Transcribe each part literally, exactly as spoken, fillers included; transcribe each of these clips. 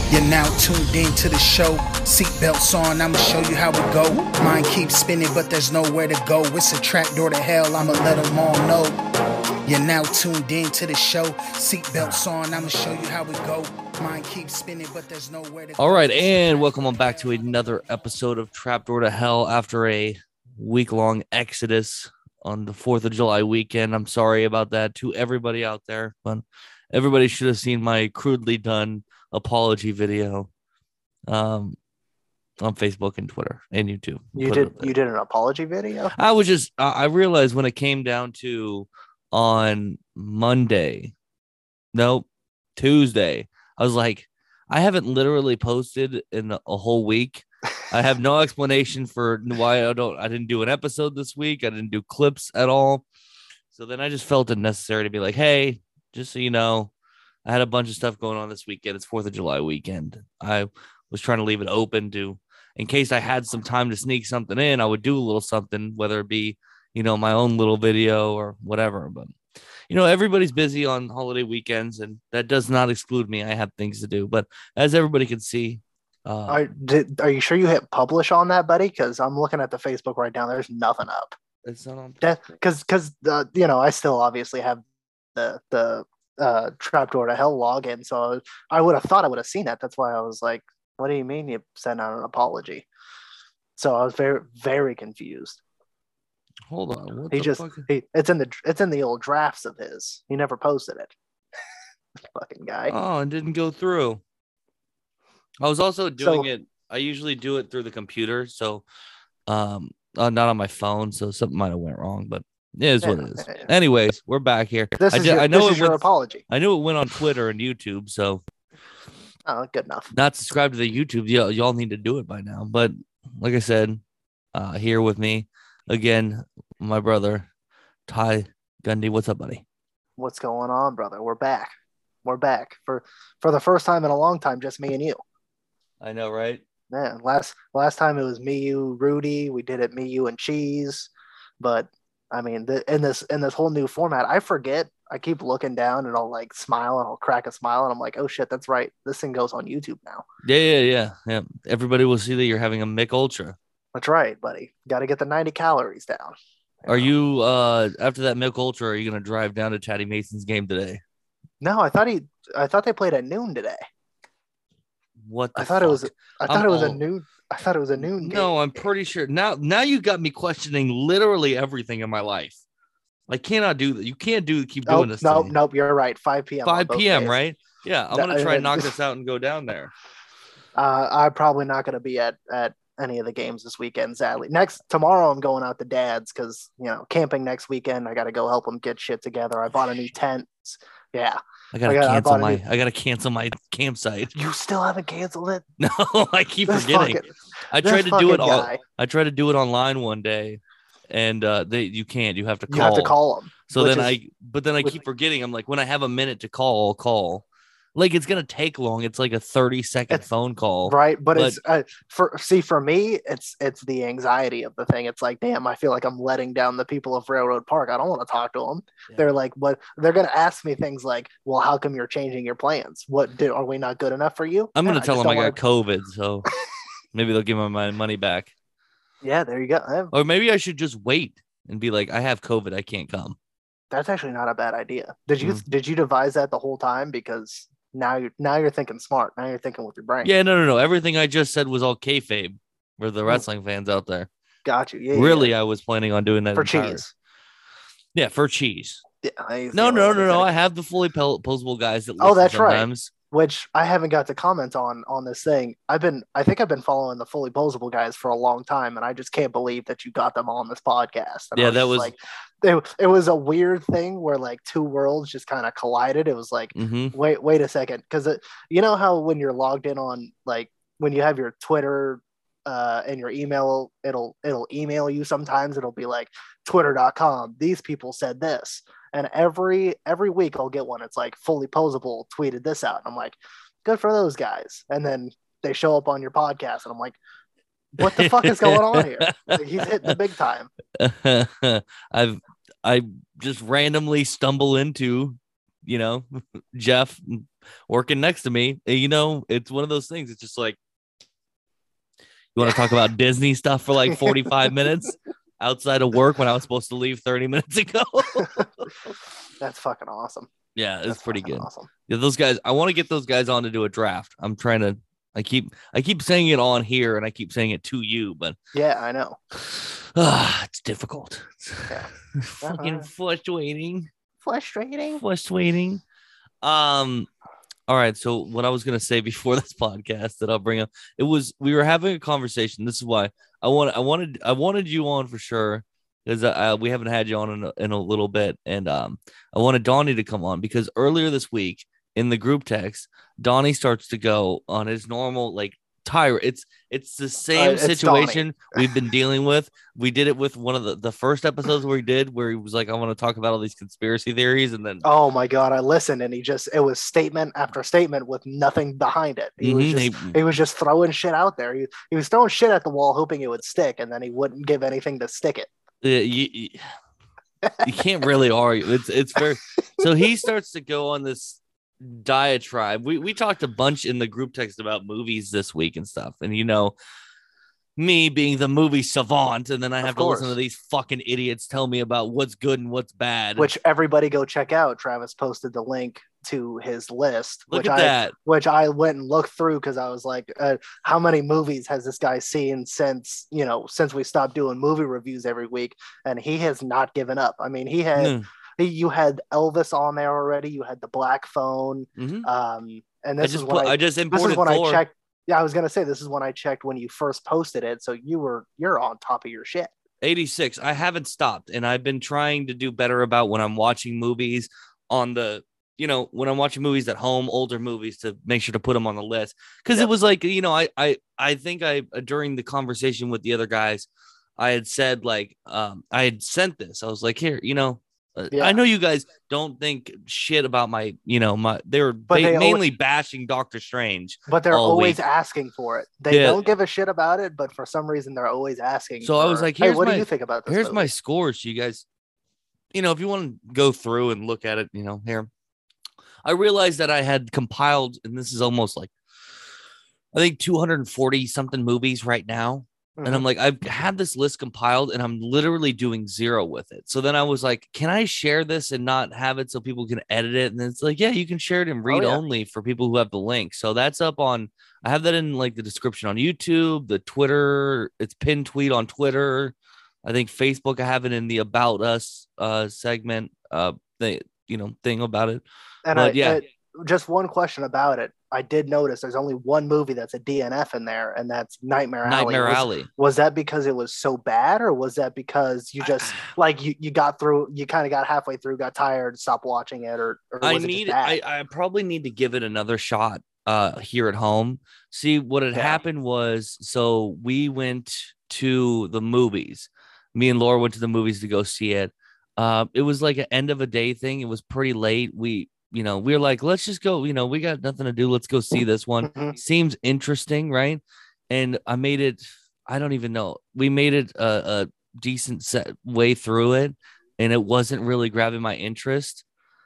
You're now tuned in to the show. Seatbelts on, I'ma show you how it go. Mind keeps spinning, but there's nowhere to go. It's a trap door to hell, I'ma let them all know. You're now tuned in to the show. Seatbelts on, I'ma show you how it go. Mind keeps spinning, but there's nowhere to go. All right, and welcome on back to another episode of Trapdoor to Hell after a week-long exodus on the fourth of July weekend. I'm sorry about that to everybody out there, but everybody should have seen my crudely done apology video um, on Facebook and Twitter and YouTube. You did you did an apology video? I was just, uh, I realized when it came down to on Monday, nope, Tuesday, I was like, I haven't literally posted in a whole week. I have no explanation for why I don't, I didn't do an episode this week. I didn't do clips at all. So then I just felt it necessary to be like, hey, just so you know, I had a bunch of stuff going on this weekend. It's fourth of July weekend. I was trying to leave it open to, in case I had some time to sneak something in, I would do a little something, whether it be, you know, my own little video or whatever. But, you know, everybody's busy on holiday weekends, and that does not exclude me. I have things to do. But as everybody can see, uh, are, did, are you sure you hit publish on that, buddy? Because I'm looking at the Facebook right now. There's nothing up. It's not on. Because, because uh, you know, I still obviously have the the uh, Trapdoor to Hell login, so I would have thought I would have seen that. That's why I was like, "What do you mean you sent out an apology?" So I was very, very confused. Hold on, what he the just fuck? he, it's in the it's in the old drafts of his. He never posted it. Fucking guy. Oh, it didn't go through. I was also doing So- it. I usually do it through the computer, so um, uh, not on my phone. So something might have went wrong, but it is what Yeah, it is. yeah, yeah. Anyways, we're back here. This I, is ju- your, I know this it is your went, apology. I knew it went on Twitter and YouTube, so Oh, good enough. not subscribed to the YouTube. Y'all, y'all need to do it by now. But like I said, uh, here with me again, my brother Ty Gundy. What's up, buddy? What's going on, brother? We're back. We're back for for the first time in a long time. Just me and you. I know, right? Man, last last time it was me, you, Rudy. We did it me, you, and Cheese. But I mean, the, in this in this whole new format, I forget. I keep looking down and I'll like smile and I'll crack a smile and I'm like, oh shit, that's right. This thing goes on YouTube now. Yeah, yeah, yeah, yeah. Everybody will see that you're having a Mick Ultra. That's right, buddy. Got to get the ninety calories down. Are you uh after that Mick Ultra? Are you gonna drive down to Chatty Mason's game today? No, I thought he. I thought they played at noon today. What the I thought fuck? it was. I thought I'm it was a all- noon. I thought it was a noon. No, game. I'm pretty sure now. Now you got me questioning literally everything in my life. I cannot do that. You can't do keep doing Nope, this. nope, to me. nope. You're right. five p.m. on five both p.m. days. Right? Yeah, I'm That- gonna try and uh, knock this out and go down there. Uh, I'm probably not going to be at at any of the games this weekend. Sadly, next tomorrow I'm going out to Dad's because you know camping next weekend. I got to go help them get shit together. I bought a new tent. Yeah, I gotta I got- I cancel bought a my. new- I gotta cancel my campsite. you still haven't canceled it. No, I keep This forgetting. fucking- I this tried to do fucking it all. guy. I tried to do it online one day, and uh, they you can't. You have to call. You have to call them. So which then is- I, but then I which- keep forgetting. I'm like, when I have a minute to call, I'll call. Like it's gonna take long. It's like a thirty second It's- phone call. right, but, but- it's uh, for see for me, it's it's the anxiety of the thing. It's like, damn, I feel like I'm letting down the people of Railroad Park. I don't want to talk to them. Yeah. They're like, what? They're gonna ask me things like, well, how come you're changing your plans? What do, are we not good enough for you? I'm gonna Yeah, tell just them I don't got wanna- COVID, so maybe they'll give me my money back. Yeah, there you go. Eh, Or maybe I should just wait and be like, I have COVID, I can't come. That's actually not a bad idea. Did you Mm. did you devise that the whole time? Because now you're now you're thinking smart. Now you're thinking with your brain. Yeah, no, no, no. Everything I just said was all kayfabe for the Mm. wrestling fans out there. Got you. Yeah, yeah, Really, yeah. I was planning on doing that for entire- cheese. Yeah, for cheese. Yeah, I- No, yeah, no, like no, I no. said, I have the fully pel- posable guys that. Oh, listen that's right. sometimes. Which I haven't got to comment on on this thing. I've been, I think I've been following the fully posable guys for a long time, and I just can't believe that you got them on this podcast. And I Yeah, that just was- like, it, it was a weird thing where like two worlds just kind of collided. It was like, Mm-hmm. wait, wait a second, because you know how when you're logged in on like when you have your Twitter uh, and your email, it'll it'll email you sometimes. It'll be like twitter dot com. These people said this. And every every week I'll get one. It's like fully posable tweeted this out. I'm like, good for those guys. And then they show up on your podcast, and I'm like, what the fuck is going on here? Like, he's hitting the big time. I've I just randomly stumble into, you know, Jeff working next to me. You know, it's one of those things. It's just like, you want to talk about Disney stuff for like forty-five minutes outside of work when I was supposed to leave thirty minutes ago. That's fucking awesome. Yeah, it's That's pretty good. Awesome. Yeah, those guys, I want to get those guys on to do a draft. I'm trying to, I keep, I keep saying it on here and I keep saying it to you, but yeah, I know. uh, it's difficult. Yeah. Fucking Uh-huh. frustrating. Frustrating. Frustrating. Um, all right. So what I was gonna say before this podcast that I'll bring up, it was we were having a conversation. This is why I want, I wanted, I wanted you on for sure because uh, we haven't had you on in a, in a little bit, and um, I wanted Donnie to come on because earlier this week in the group text, Donnie starts to go on his normal like tire. It's it's the same Uh, it's situation we've been dealing with. We did it with one of the, the first episodes where he did where he was like, I want to talk about all these conspiracy theories, and then Oh my god, I listened and he just it was statement after statement with nothing behind it. He was Mhm, just he- he was just throwing shit out there. He, he was throwing shit at the wall hoping it would stick, and then he wouldn't give anything to stick it. uh, you, you, you can't really argue. It's it's very so he starts to go on this diatribe. We we talked a bunch in the group text about movies this week and stuff, and you know, me being the movie savant, and then I Of have to listen course. to these fucking idiots tell me about what's good and what's bad. Which everybody go check out. Travis posted the link to his list, Look which at I that. which I went and looked through because I was like, uh, how many movies has this guy seen since you know since we stopped doing movie reviews every week? And he has not given up. I mean, he had No. he, you had Elvis on there already. You had the Black Phone, Mhm. um, and I this just is put, when I, I just this imported is when Thor. I checked. Yeah, I was gonna say this is when I checked when you first posted it. So you were you're on top of your shit. eighty-six. I haven't stopped, and I've been trying to do better about when I'm watching movies on the, you know, when I'm watching movies at home, older movies, to make sure to put them on the list. Because Yep. it was like, you know, I, I, I think I during the conversation with the other guys, I had said like, um, I had sent this. I was like, here, you know, uh, Yeah. I know you guys don't think shit about my, you know, my. They were But ba- they always- mainly bashing Doctor Strange. But they're all always week. asking for it. They Yeah. don't give a shit about it, but for some reason they're always asking. So I was for, like, hey, here's what my- do you think about this? Here's movie? my scores, you guys. You know, if you want to go through and look at it, you know, here. I realized that I had compiled, and this is almost like, I think two hundred forty something movies right now. And I'm Mhm. like, I've had this list compiled and I'm literally doing zero with it. So then I was like, can I share this and not have it so people can edit it? And it's like, yeah, you can share it in read yeah. only for people who have the link. So that's up on, I have that in like the description on YouTube, the Twitter, it's pinned tweet on Twitter. I think Facebook, I have it in the About Us uh, segment, uh, thing, you know, thing about it. And but I, yeah. uh, just one question about it. I did notice there's only one movie that's a D N F in there, and that's Nightmare, Nightmare Alley. Was, Alley. was that because it was so bad, or was that because you just like you, you got through, you kind of got halfway through, got tired, stopped watching it, or, or was I it need just bad? I, I probably need to give it another shot uh here at home. See what had Yeah. happened was, so we went to the movies. Me and Laura went to the movies to go see it. Uh, it was like an end of a day thing. It was pretty late. We, you know, we were like, let's just go, you know, we got nothing to do. Let's go see this one. Mhm. Seems interesting, right? And I made it, I don't even know. We made it a, a decent set way through it, and it wasn't really grabbing my interest.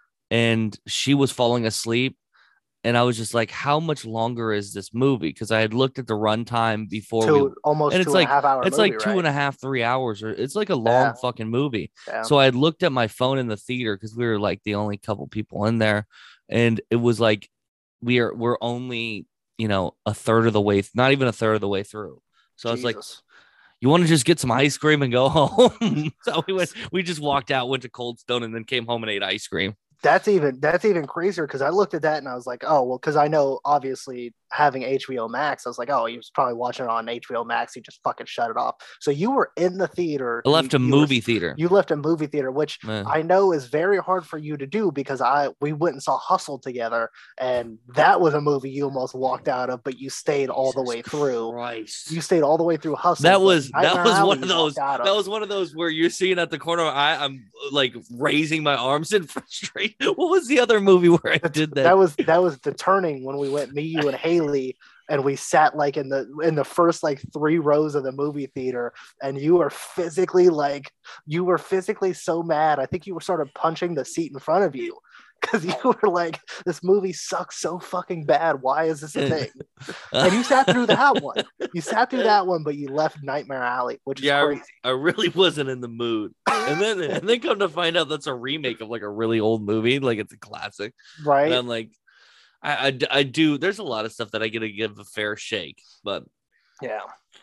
And she was falling asleep. And I was just like, how much longer is this movie? Because I had looked at the runtime before we Two, almost and it's two and like a half hour it's movie, like two right? and a half, three hours, or it's like a long Yeah. fucking movie. Yeah. So I had looked at my phone in the theater because we were like the only couple people in there, and it was like we are we're only, you know, a third of the way, not even a third of the way through. So I was like, Jesus. you want to just get some ice cream and go home? So we went, we just walked out, went to Cold Stone, and then came home and ate ice cream. That's even that's even crazier because I looked at that and I was like, oh well, because I know obviously having H B O Max, I was like, oh, he was probably watching it on H B O Max. He just fucking shut it off. So you were in the theater. I left you, a you were- movie theater. You left a movie theater, which Man. I know is very hard for you to do because I we went and saw Hustle together, and that was a movie you almost walked out of, but you stayed all the way through. Christ. You stayed all the way through Hustle. That but was that Nightmare was Alley one of you those. walked out of. That was one of those where you're seeing at the corner. I, I'm like raising my arms in frustration. What was the other movie where I did that? That was that was the Turning when we went, me, you, and Haley, and we sat like in the in the first like three rows of the movie theater, and you were physically like you were physically so mad. I think you were sort of punching the seat in front of you because you were like, this movie sucks so fucking bad. Why is this a thing? And you sat through that one. You sat through that one, but you left Nightmare Alley, which is yeah, crazy. I, I really wasn't in the mood. And then and then come to find out that's a remake of like a really old movie, like it's a classic. Right. And I'm like, I, I, I do. There's a lot of stuff that I get to give a fair shake, but yeah.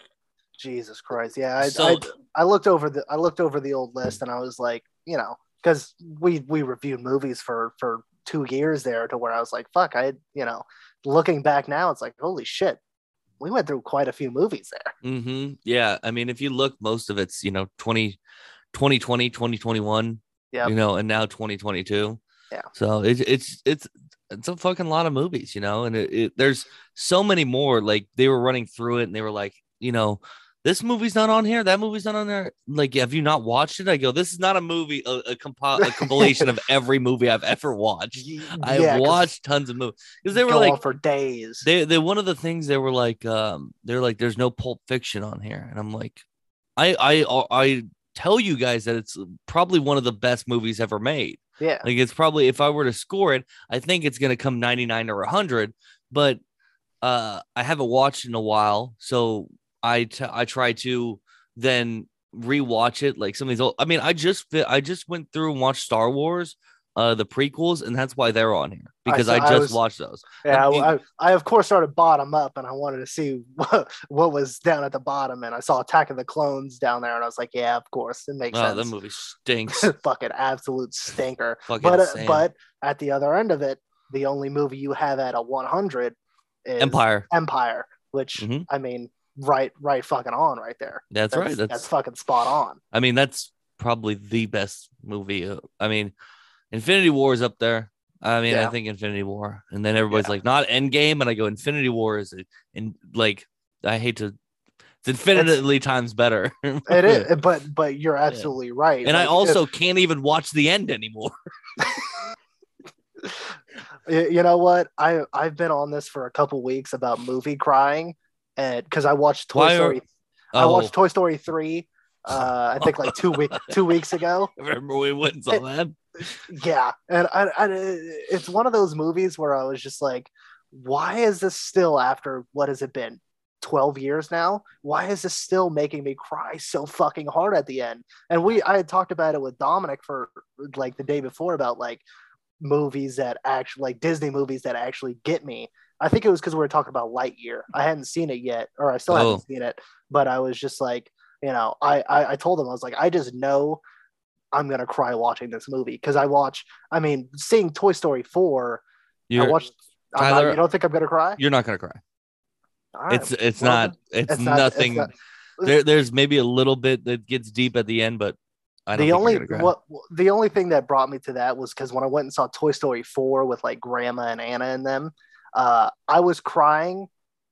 Jesus Christ. Yeah. I, so, I, I looked over the I looked over the old list and I was like, you know, because we we reviewed movies for for two years there to where I was like, fuck, I you know, looking back now, it's like, holy shit, we went through quite a few movies there. Mm-hmm. Yeah. I mean, if you look, most of it's, you know, twenty, twenty twenty, twenty twenty-one, Yep. you know, and now twenty twenty-two. Yeah. So it's, it's, it's, it's a fucking lot of movies, you know, and it, it, there's so many more. Like they were running through it and they were like, you know, this movie's not on here. That movie's not on there. Like, have you not watched it? I go, this is not a movie, a, a, compo- a compilation of every movie I've ever watched. I've Yeah, 'cause watched tons of movies because they were go like on for days. they they one of the things they were like um they're like there's no Pulp Fiction on here, and I'm like, I I I tell you guys that it's probably one of the best movies ever made. Yeah. Like it's probably, if I were to score it, I think it's gonna come ninety-nine or one hundred, but uh I haven't watched in a while, so I t- I try to then rewatch it. Like some of these old, I mean, I just I just went through and watched Star Wars, uh, the prequels, and that's why they're on here because I, I, I just I was, watched those. Yeah, I, mean, I, I of course started bottom up, and I wanted to see what, what was down at the bottom, and I saw Attack of the Clones down there, and I was like, yeah, of course, it makes oh, sense. that movie stinks. Fucking absolute stinker. Fucking but uh, insane. but at the other end of it, the only movie you have at a one hundred is Empire. Empire, which Mhm. I mean, right, right, fucking on, right there. That's, That's right. That's, that's fucking spot on. I mean, that's probably the best movie. uh, I mean, Infinity War is up there. I mean, Yeah. I think Infinity War, and then everybody's Yeah. like, not Endgame, and I go, Infinity War is, and like, I hate to, it's infinitely times better. It is, but but you're absolutely right. And I Like, also can't even watch the end anymore. Y- you know what? I I've been on this for a couple weeks about movie crying, and because I watched Toy Why are- Story, I Oh, watched Toy Story three. Uh, I think like two week two weeks ago. remember we went and saw that? Yeah, and I, I, it's one of those movies where I was just like, why is this still after what has it been? twelve years now? Why is this still making me cry so fucking hard at the end? And we I had talked about it with Dominic for like the day before about like movies that actually like Disney movies that actually get me. I think it was because we were talking about Lightyear. I hadn't seen it yet, or I still Oh. haven't seen it, but I was just like, you know, I, I I told him, I was like, I just know I'm gonna cry watching this movie because I watch. I mean, seeing Toy Story four, You're, I watched. I'm not- Tyler, you don't think I'm gonna cry? you're not gonna cry. All right. It's it's Well, not. It's, it's not- nothing. it's not- there, there's maybe a little bit that gets deep at the end, but I don't the think only you're gonna cry. what the only thing that brought me to that was because when I went and saw Toy Story four with like Grandma and Anna in them, uh, I was crying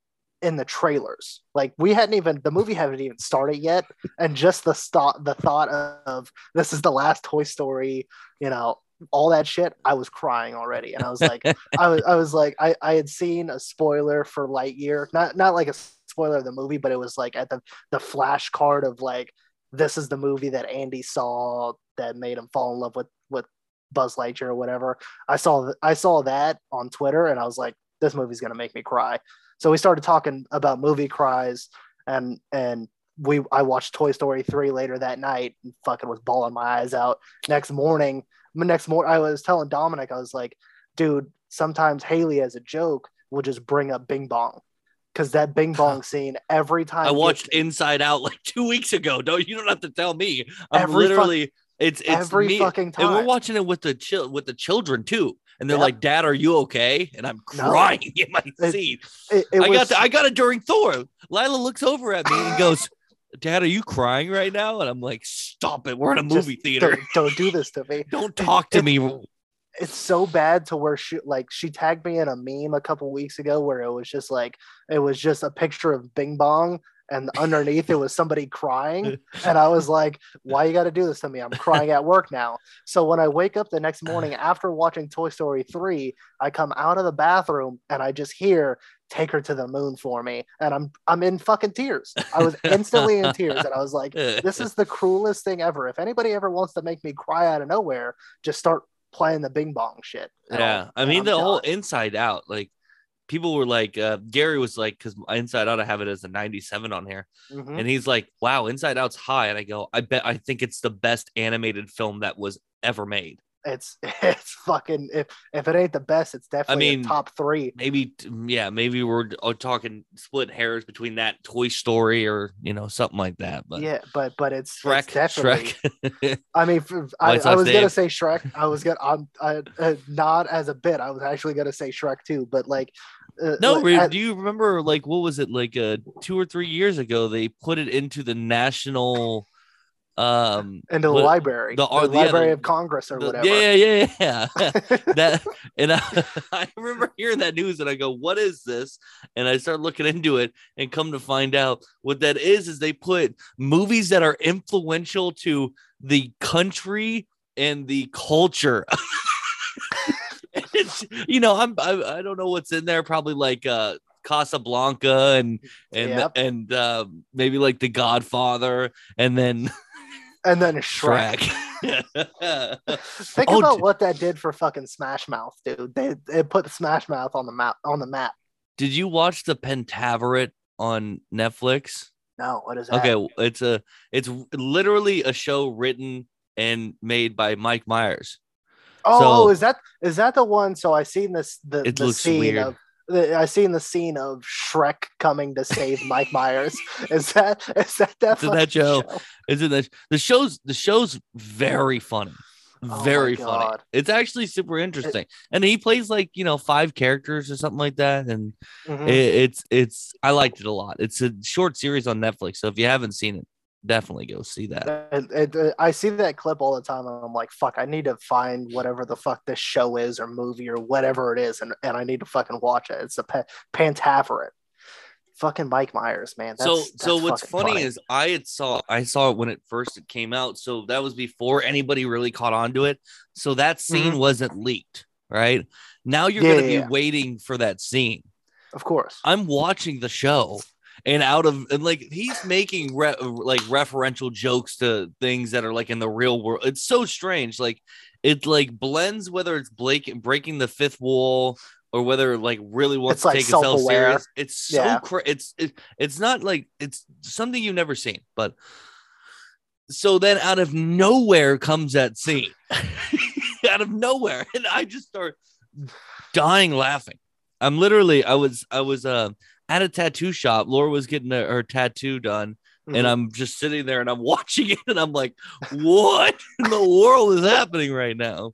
in the trailers. Like we hadn't even the movie hadn't even started yet, and just the thought the thought of this is the last Toy Story, you know, all that shit, I was crying already. And I was like, I was I was like, I, I had seen a spoiler for Lightyear, not not like a spoiler of the movie, but it was like at the the flash card of like, this is the movie that Andy saw that made him fall in love with with Buzz Lightyear or whatever. I saw I saw that on Twitter and I was like, this movie's gonna make me cry. So we started talking about movie cries, and and we I watched Toy Story three later that night and fucking was bawling my eyes out. Next morning, next morning I was telling Dominic, I was like, dude, sometimes Haley as a joke will just bring up Bing Bong. Because that Bing Bong scene every time I watched gets me. Inside Out like two weeks ago. Don't you don't have to tell me. I'm Every fu- literally it's it's every me, fucking and we're time. watching it with the chil- with the children too. And they're Yep. like, "Dad, are you okay?" And I'm No. crying in my It- seat. It, it I was, got the, I got it during Thor. Lila looks over at me and goes, "Dad, are you crying right now?" And I'm like, "Stop it! We're in a just movie theater. Don't, don't do this to me. Don't talk to it- me." It's so bad to where she like she tagged me in a meme a couple weeks ago where it was just like it was just a picture of Bing Bong and underneath it was somebody crying, and I was like, why you got to do this to me? I'm crying at work now. So when I wake up the next morning after watching Toy Story three, I come out of the bathroom and I just hear "Take Her to the Moon for Me," and I'm I'm in fucking tears. I was instantly in tears, and I was like, this is the cruelest thing ever. If anybody ever wants to make me cry out of nowhere, just start playing the Bing Bong shit. Yeah, all, I mean I'm the whole done. Inside Out, like people were like, uh, Gary was like, because Inside Out, I have it as a ninety-seven on here, Mhm. and he's like, wow, Inside Out's high, and I go, I bet, I think it's the best animated film that was ever made. It's it's fucking if if it ain't the best, it's definitely I mean, a top three. Maybe, yeah, maybe we're uh, talking split hairs between that Toy Story or you know something like that. But Yeah, but but it's, Shrek, it's definitely. Shrek. I mean, for, I, White I Sox was gonna Dave. say Shrek. I was gonna I'm I, uh, not as a bit. I was actually gonna say Shrek too, but like. Uh, No, like, Re- at- do you remember like what was it like uh two or three years ago? They put it into the national, um, into the what library, the, the, uh, yeah, Library the, of Congress or the whatever. yeah yeah yeah yeah that and I, I remember hearing that news and I go, what is this? And I start looking into it and come to find out what that is is they put movies that are influential to the country and the culture. It's, you know, I'm I, I don't know what's in there. Probably like uh Casablanca and and Yep. and uh, maybe like The Godfather and then And then Shrek. Shrek. Think Oh, about d- what that did for fucking Smash Mouth, dude. They they put Smash Mouth on the map on the map. Did you watch the Pentaveret on Netflix? No, what is that? Okay, it's a it's literally a show written and made by Mike Myers. Oh, So- oh, is that is that the one? So I seen this the, It the looks scene weird. of the, I seen the scene of Shrek coming to save Mike Myers. Is that is that that, Is that fucking show? Is it that the show's the show's very funny. my Very funny. God. It's actually super interesting. And he plays like, you know, five characters or something like that. And Mhm. it, it's it's I liked it a lot. It's a short series on Netflix. So if you haven't seen it, definitely go see that. And- and, uh, I see that clip all the time, and I'm like, "Fuck! I need to find whatever the fuck this show is, or movie, or whatever it is, and, and I need to fucking watch it." It's a pa- Pantaveret. Fucking Mike Myers, man. That's, so that's so what's fucking funny, is I had saw I saw it when it first came out. So that was before anybody really caught on to it. So that scene Mhm. wasn't leaked, right? Now you're Yeah, gonna yeah, be yeah. waiting for that scene. of course. I'm watching the show and out of and like he's making re- like referential jokes to things that are like in the real world. It's so strange. Like it like blends whether it's Blake breaking the fifth wall or whether it, like really wants It's, to like, take itself self-aware. serious. It's so Yeah. cra- it's it, it's not like it's something you've never seen. But so then out of nowhere comes that scene. Out of nowhere, and I just start dying laughing. I'm literally, I was, I was uh, at a tattoo shop. Laura was getting her, her tattoo done, Mhm. and I'm just sitting there and I'm watching it, and I'm like, what in the world is happening right now?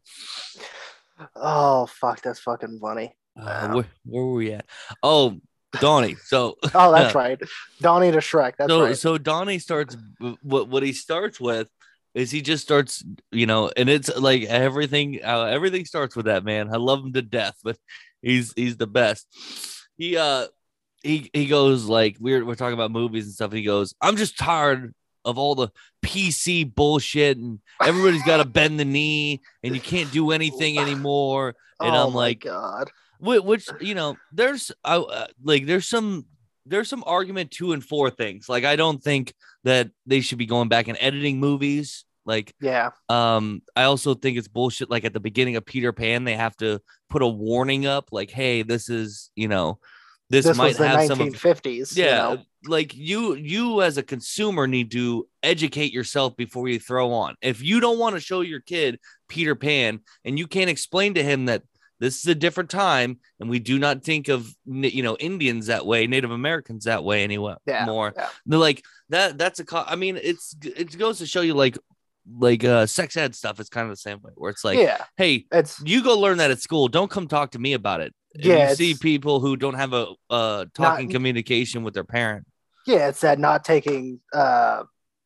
Oh fuck, that's fucking funny. Uh, where, where were we at? Oh, Donnie. So, Oh, that's right. Donnie to Shrek. That's so, right. so Donnie starts. What what he starts with is he just starts, you know, and it's like everything. Uh, everything starts with that man. I love him to death, but he's he's the best. He uh he he goes like we're we're talking about movies and stuff. And he goes, I'm just tired of all the P C bullshit and everybody's got to bend the knee and you can't do anything anymore. And oh I'm my like, God. Whi- which you know there's uh, uh, like there's some there's some argument to and for things. Like I don't think that they should be going back and editing movies. Like Yeah. um I also think it's bullshit. Like at the beginning of Peter Pan they have to put a warning up like, hey, this is, you know, this, This might was the have some of nineteen fifties. yeah, You know? like you you as a consumer need to educate yourself before you throw on. If you don't want to show your kid Peter Pan and you can't explain to him that this is a different time and we do not think of, you know, Indians that way, Native Americans that way anyway. Yeah, More yeah. they're like that. That's a. Co- I mean, it's it goes to show you like like uh sex ed stuff is kind of the same way where it's like, yeah. hey, It's you go learn that at school. Don't come talk to me about it. And Yeah, you see it's- people who don't have a uh talking communication with their parent. yeah, it's that not taking uh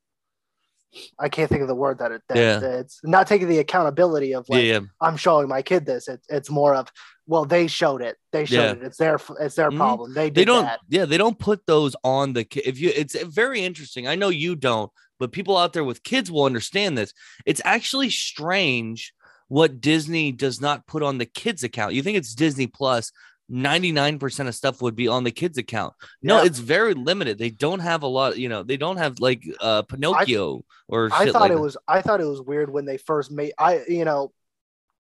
I can't think of the word that it that Yeah. it's not taking the accountability of like yeah, I'm showing my kid this. It's it's more of well they showed it. They showed Yeah. it. It's their it's their Mhm. problem. They did they don't. that. Yeah, they don't put those on the ki- if you. It's very interesting. I know you don't, but people out there with kids will understand this. It's actually strange what Disney does not put on the kids account. You think it's Disney Plus. ninety-nine percent of stuff would be on the kids account. No, Yeah. it's very limited. They don't have a lot, you know, they don't have like uh Pinocchio or I shit thought like it that. was I thought it was weird when they first made I you know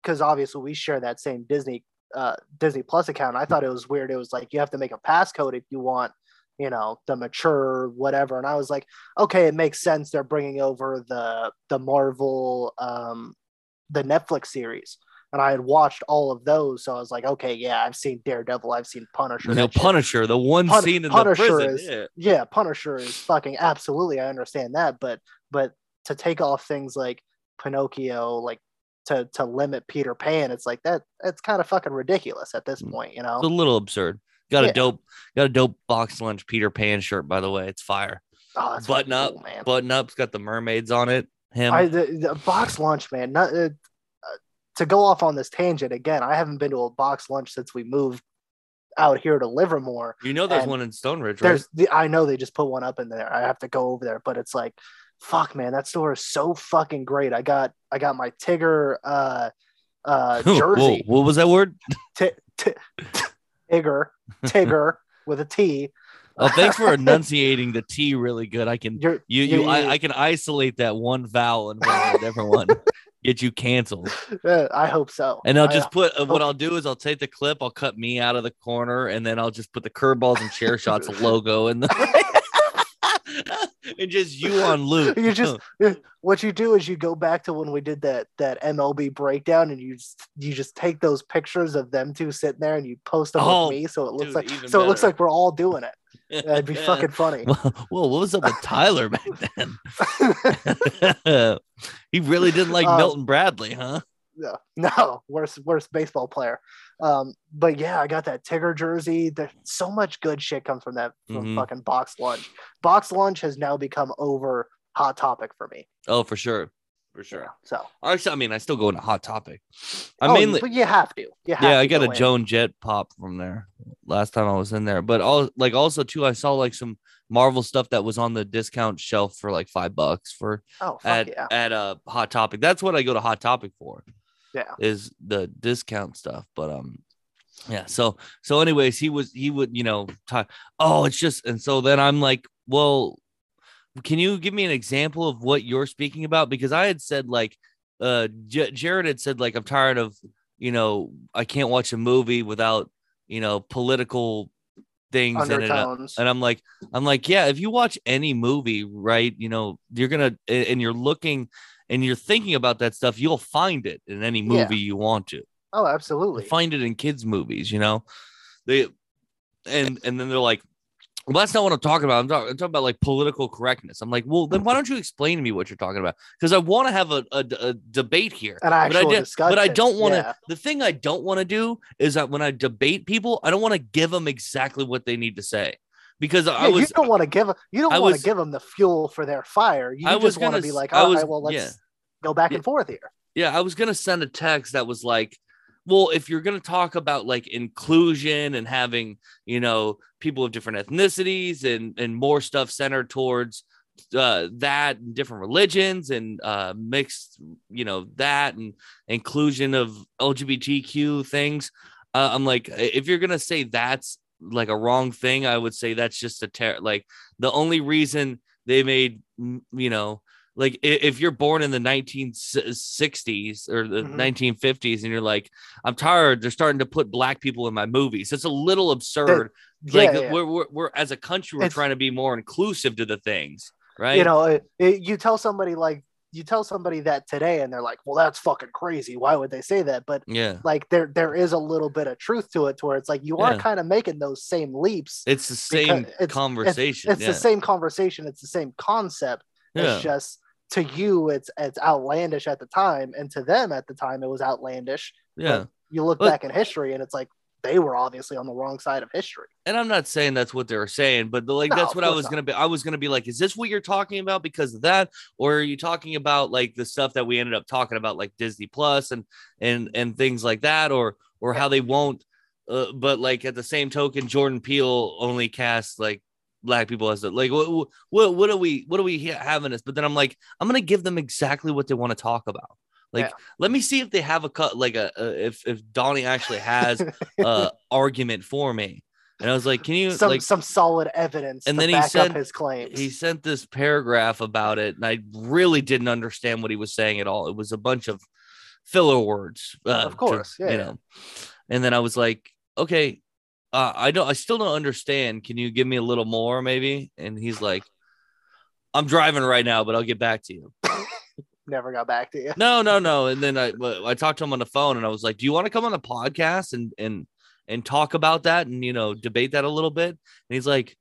because obviously we share that same Disney uh, Disney Plus account. I thought it was weird. It was like you have to make a passcode if you want, you know, the mature whatever. And I was like, okay, it makes sense. They're bringing over the the Marvel, um, the Netflix series. And I had watched all of those, so I was like, okay, yeah, I've seen Daredevil, I've seen Punisher. No, Punisher, the one Pun- scene in Punisher the prison. Is, yeah. yeah, Punisher is fucking absolutely. I understand that, but but to take off things like Pinocchio, like to to limit Peter Pan, it's like that. It's kind of fucking ridiculous at this point, you know. It's a little absurd. Got Yeah. a dope, got a dope box lunch Peter Pan shirt, by the way. It's fire. Oh, that's Button fucking up, cool, man. button up's got the mermaids on it. Him. I the, the box lunch, man. Not, uh, to go off on this tangent again, I haven't been to a box lunch since we moved out here to Livermore. You know, there's and one in Stone Ridge, right? There's the, I know they just put one up in there. I have to go over there, but it's like, fuck, man, that store is so fucking great. I got I got my Tigger uh, uh, jersey. Whoa, what was that word? T- t- Tigger, Tigger with a T. Oh, thanks for enunciating the T really good. I can You're, you you you, I, I can isolate that one vowel and put a different one. Get you canceled. Uh, I hope so. And I'll I, just put uh, what I'll do is I'll take the clip, I'll cut me out of the corner, and then I'll just put the curveballs and chair shots logo in the and just you on loop. You just what you do is you go back to when we did that that M L B breakdown, and you just, you just take those pictures of them two sitting there, and you post them Oh, with me, so it looks dude, like even so it looks better. like we're all doing it. That'd be fucking funny. Whoa, what was up with Tyler back then? He really didn't like Um, Milton Bradley, huh? No, no, worst worst baseball player. Um, but yeah, I got that Tigger jersey. There's so much good shit comes from that from Mhm. fucking box lunch. Box lunch has now become over Hot Topic for me. Oh, for sure. For sure. So Actually, I mean, I still go into Hot Topic. I oh, mainly, but you have to. You have yeah, to I got go a in. Joan Jett pop from there last time I was in there. But all like also too, I saw like some Marvel stuff that was on the discount shelf for like five bucks for Oh fuck at yeah. at a Hot Topic. That's what I go to Hot Topic for. Yeah. Is the discount stuff. But um, yeah. So so anyways, he was he would you know talk. Oh, it's just and so then I'm like, well, can you give me an example of what you're speaking about? Because I had said like. Uh, J- Jared had said like I'm tired of you know I can't watch a movie without you know political things in it, Undertones. and I'm like I'm like yeah, if you watch any movie, right, you know you're gonna and you're looking and you're thinking about that stuff, you'll find it in any movie you want to. Oh, You absolutely. find it in kids movies, you know they and and then they're like. Well, that's not what I'm talking about. I'm talking, I'm talking about like political correctness. I'm like, well, then why don't you explain to me what you're talking about? Because I want to have a, a, a debate here. An But I, actual did, discussion. but I don't want to. Yeah. The thing I don't want to do is that when I debate people, I don't want to give them exactly what they need to say. Because I Yeah, was, you don't want to give you don't I want was- to give them the fuel for their fire. You I was just want to gonna be s- like, I all was- right, well, let's yeah. go back Yeah. and forth here. yeah, I was gonna send a text that was like, well, if you're gonna talk about like inclusion and having, you know, people of different ethnicities and and more stuff centered towards uh, that and different religions and uh, mixed, you know, that and inclusion of L G B T Q things. Uh, I'm like, if you're gonna say that's like a wrong thing, I would say that's just a ter- like the only reason they made, mm, you know, like i- if you're born in the nineteen sixties or the Mhm. nineteen fifties and you're like, I'm tired, they're starting to put black people in my movies. It's a little absurd. Yeah, like yeah. We're, we're, we're as a country, we're It's- trying to be more inclusive to the things, right? You know, it, it- you tell somebody like you tell somebody that today, and they're like, "Well, that's fucking crazy. Why would they say that?" But yeah. like, there there is a little bit of truth to it, to where it's like you are Yeah. kind of making those same leaps. It's the same because it's- conversation. It's yeah. the same conversation. It's the same concept. Yeah. It's just to you, it's it's outlandish at the time, and to them at the time, it was outlandish. yeah. But you look But- back in history, and it's like they were obviously on the wrong side of history. And I'm not saying that's what they were saying, but the, like No, that's of what I course was not. gonna be. I was gonna be like, is this what you're talking about because of that, or are you talking about like the stuff that we ended up talking about, like Disney Plus and and and things like that, or or how they won't. Uh, but like at the same token, Jordan Peele only casts like black people as the like what what what are we what are we ha- having this? But then I'm like, I'm gonna give them exactly what they want to talk about. Like, Yeah. let me see if they have a cut, like a, a if if Donnie actually has uh argument for me. And I was like, can you some like some solid evidence and to then he back said- up his claims. he sent this paragraph about it, and I really didn't understand what he was saying at all. It was a bunch of filler words, uh, Of course, to- yeah, you yeah. know. And then I was like, okay, uh, I don't, I still don't understand. Can you give me a little more, maybe? And he's like, I'm driving right now, but I'll get back to you. Never got back to you. No, no, no. And then I, I talked to him on the phone, and I was like, do you want to come on the podcast and and and talk about that and, you know, debate that a little bit? And he's like,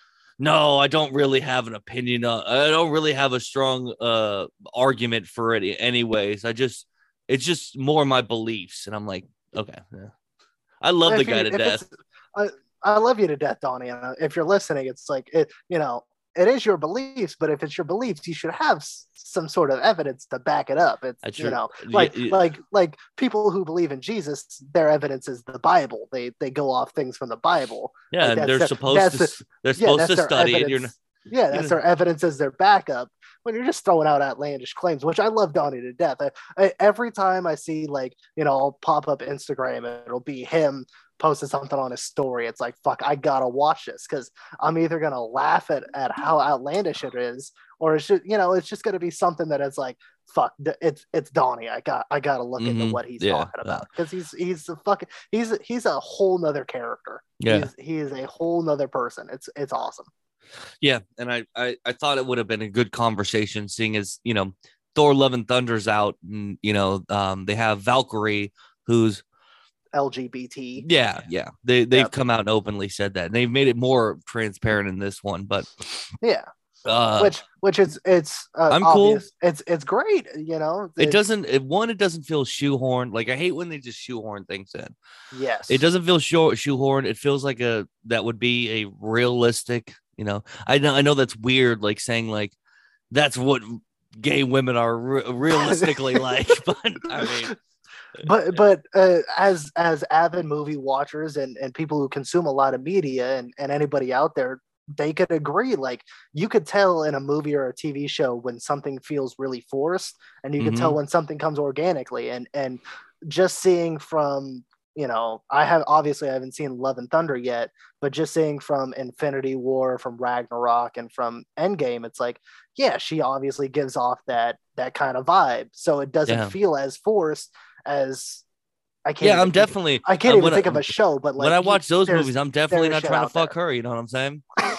no, I don't really have an opinion. On, I don't really have a strong uh argument for it anyways. I just, it's just more my beliefs. And I'm like, okay, yeah. I love If the you- guy to if death. it's- I, I love you to death, Donnie. And if you're listening, it's like it, you know, it is your beliefs, but if it's your beliefs, you should have s- some sort of evidence to back it up. It's That's you true. know, Yeah, like yeah. like like people who believe in Jesus, their evidence is the Bible. They they go off things from the Bible. Yeah, Like, and that's they're their- supposed that's to. the- s- They're Yeah, supposed that's to their study it. evidence. You're not, Yeah, you that's know- their evidence as their backup. When you're just throwing out outlandish claims, which I love Donnie to death. I, I, every time I see, like, you know, I'll pop up Instagram and it'll be him posting something on his story. It's like, fuck, I gotta watch this because I'm either gonna laugh at, at how outlandish it is, or it's just, you know, it's just gonna be something that is like, fuck, it's it's Donnie. I got I gotta look into Mhm. what he's Yeah, talking about because he's he's a fucking he's he's a whole nother character. Yeah. He's, he is a whole nother person. It's it's awesome. Yeah, and I, I I thought it would have been a good conversation, seeing as, you know, Thor: Love and Thunder's out, and, you know, um, they have Valkyrie, who's L G B T. yeah, yeah, they they've Yep. come out and openly said that, and they've made it more transparent in this one. But Yeah. uh, which which it's it's uh, I'm cool. obvious. It's it's great, you know. it It's- doesn't. It, one, it doesn't feel shoehorned. Like, I hate when they just shoehorn things in. Yes. It doesn't feel shoe shoehorned. It feels like a that would be a realistic. You know, I know I know that's weird, like saying like that's what gay women are re- realistically like, but I mean, But but uh, as as avid movie watchers and and people who consume a lot of media and and anybody out there, they could agree. Like, you could tell in a movie or a T V show when something feels really forced, and you can tell Mhm. when something comes organically. And and just seeing from, you know, I have obviously I haven't seen Love and Thunder yet, but just seeing from Infinity War, from Ragnarok, and from Endgame, it's like, yeah, she obviously gives off that that kind of vibe. So it doesn't Yeah. feel as forced as I can't. yeah, even I'm think- definitely. I can't uh, even when think I, of a show, but like when I watch those there's- movies, I'm definitely there's not shit trying to out fuck there. her. You know what I'm saying?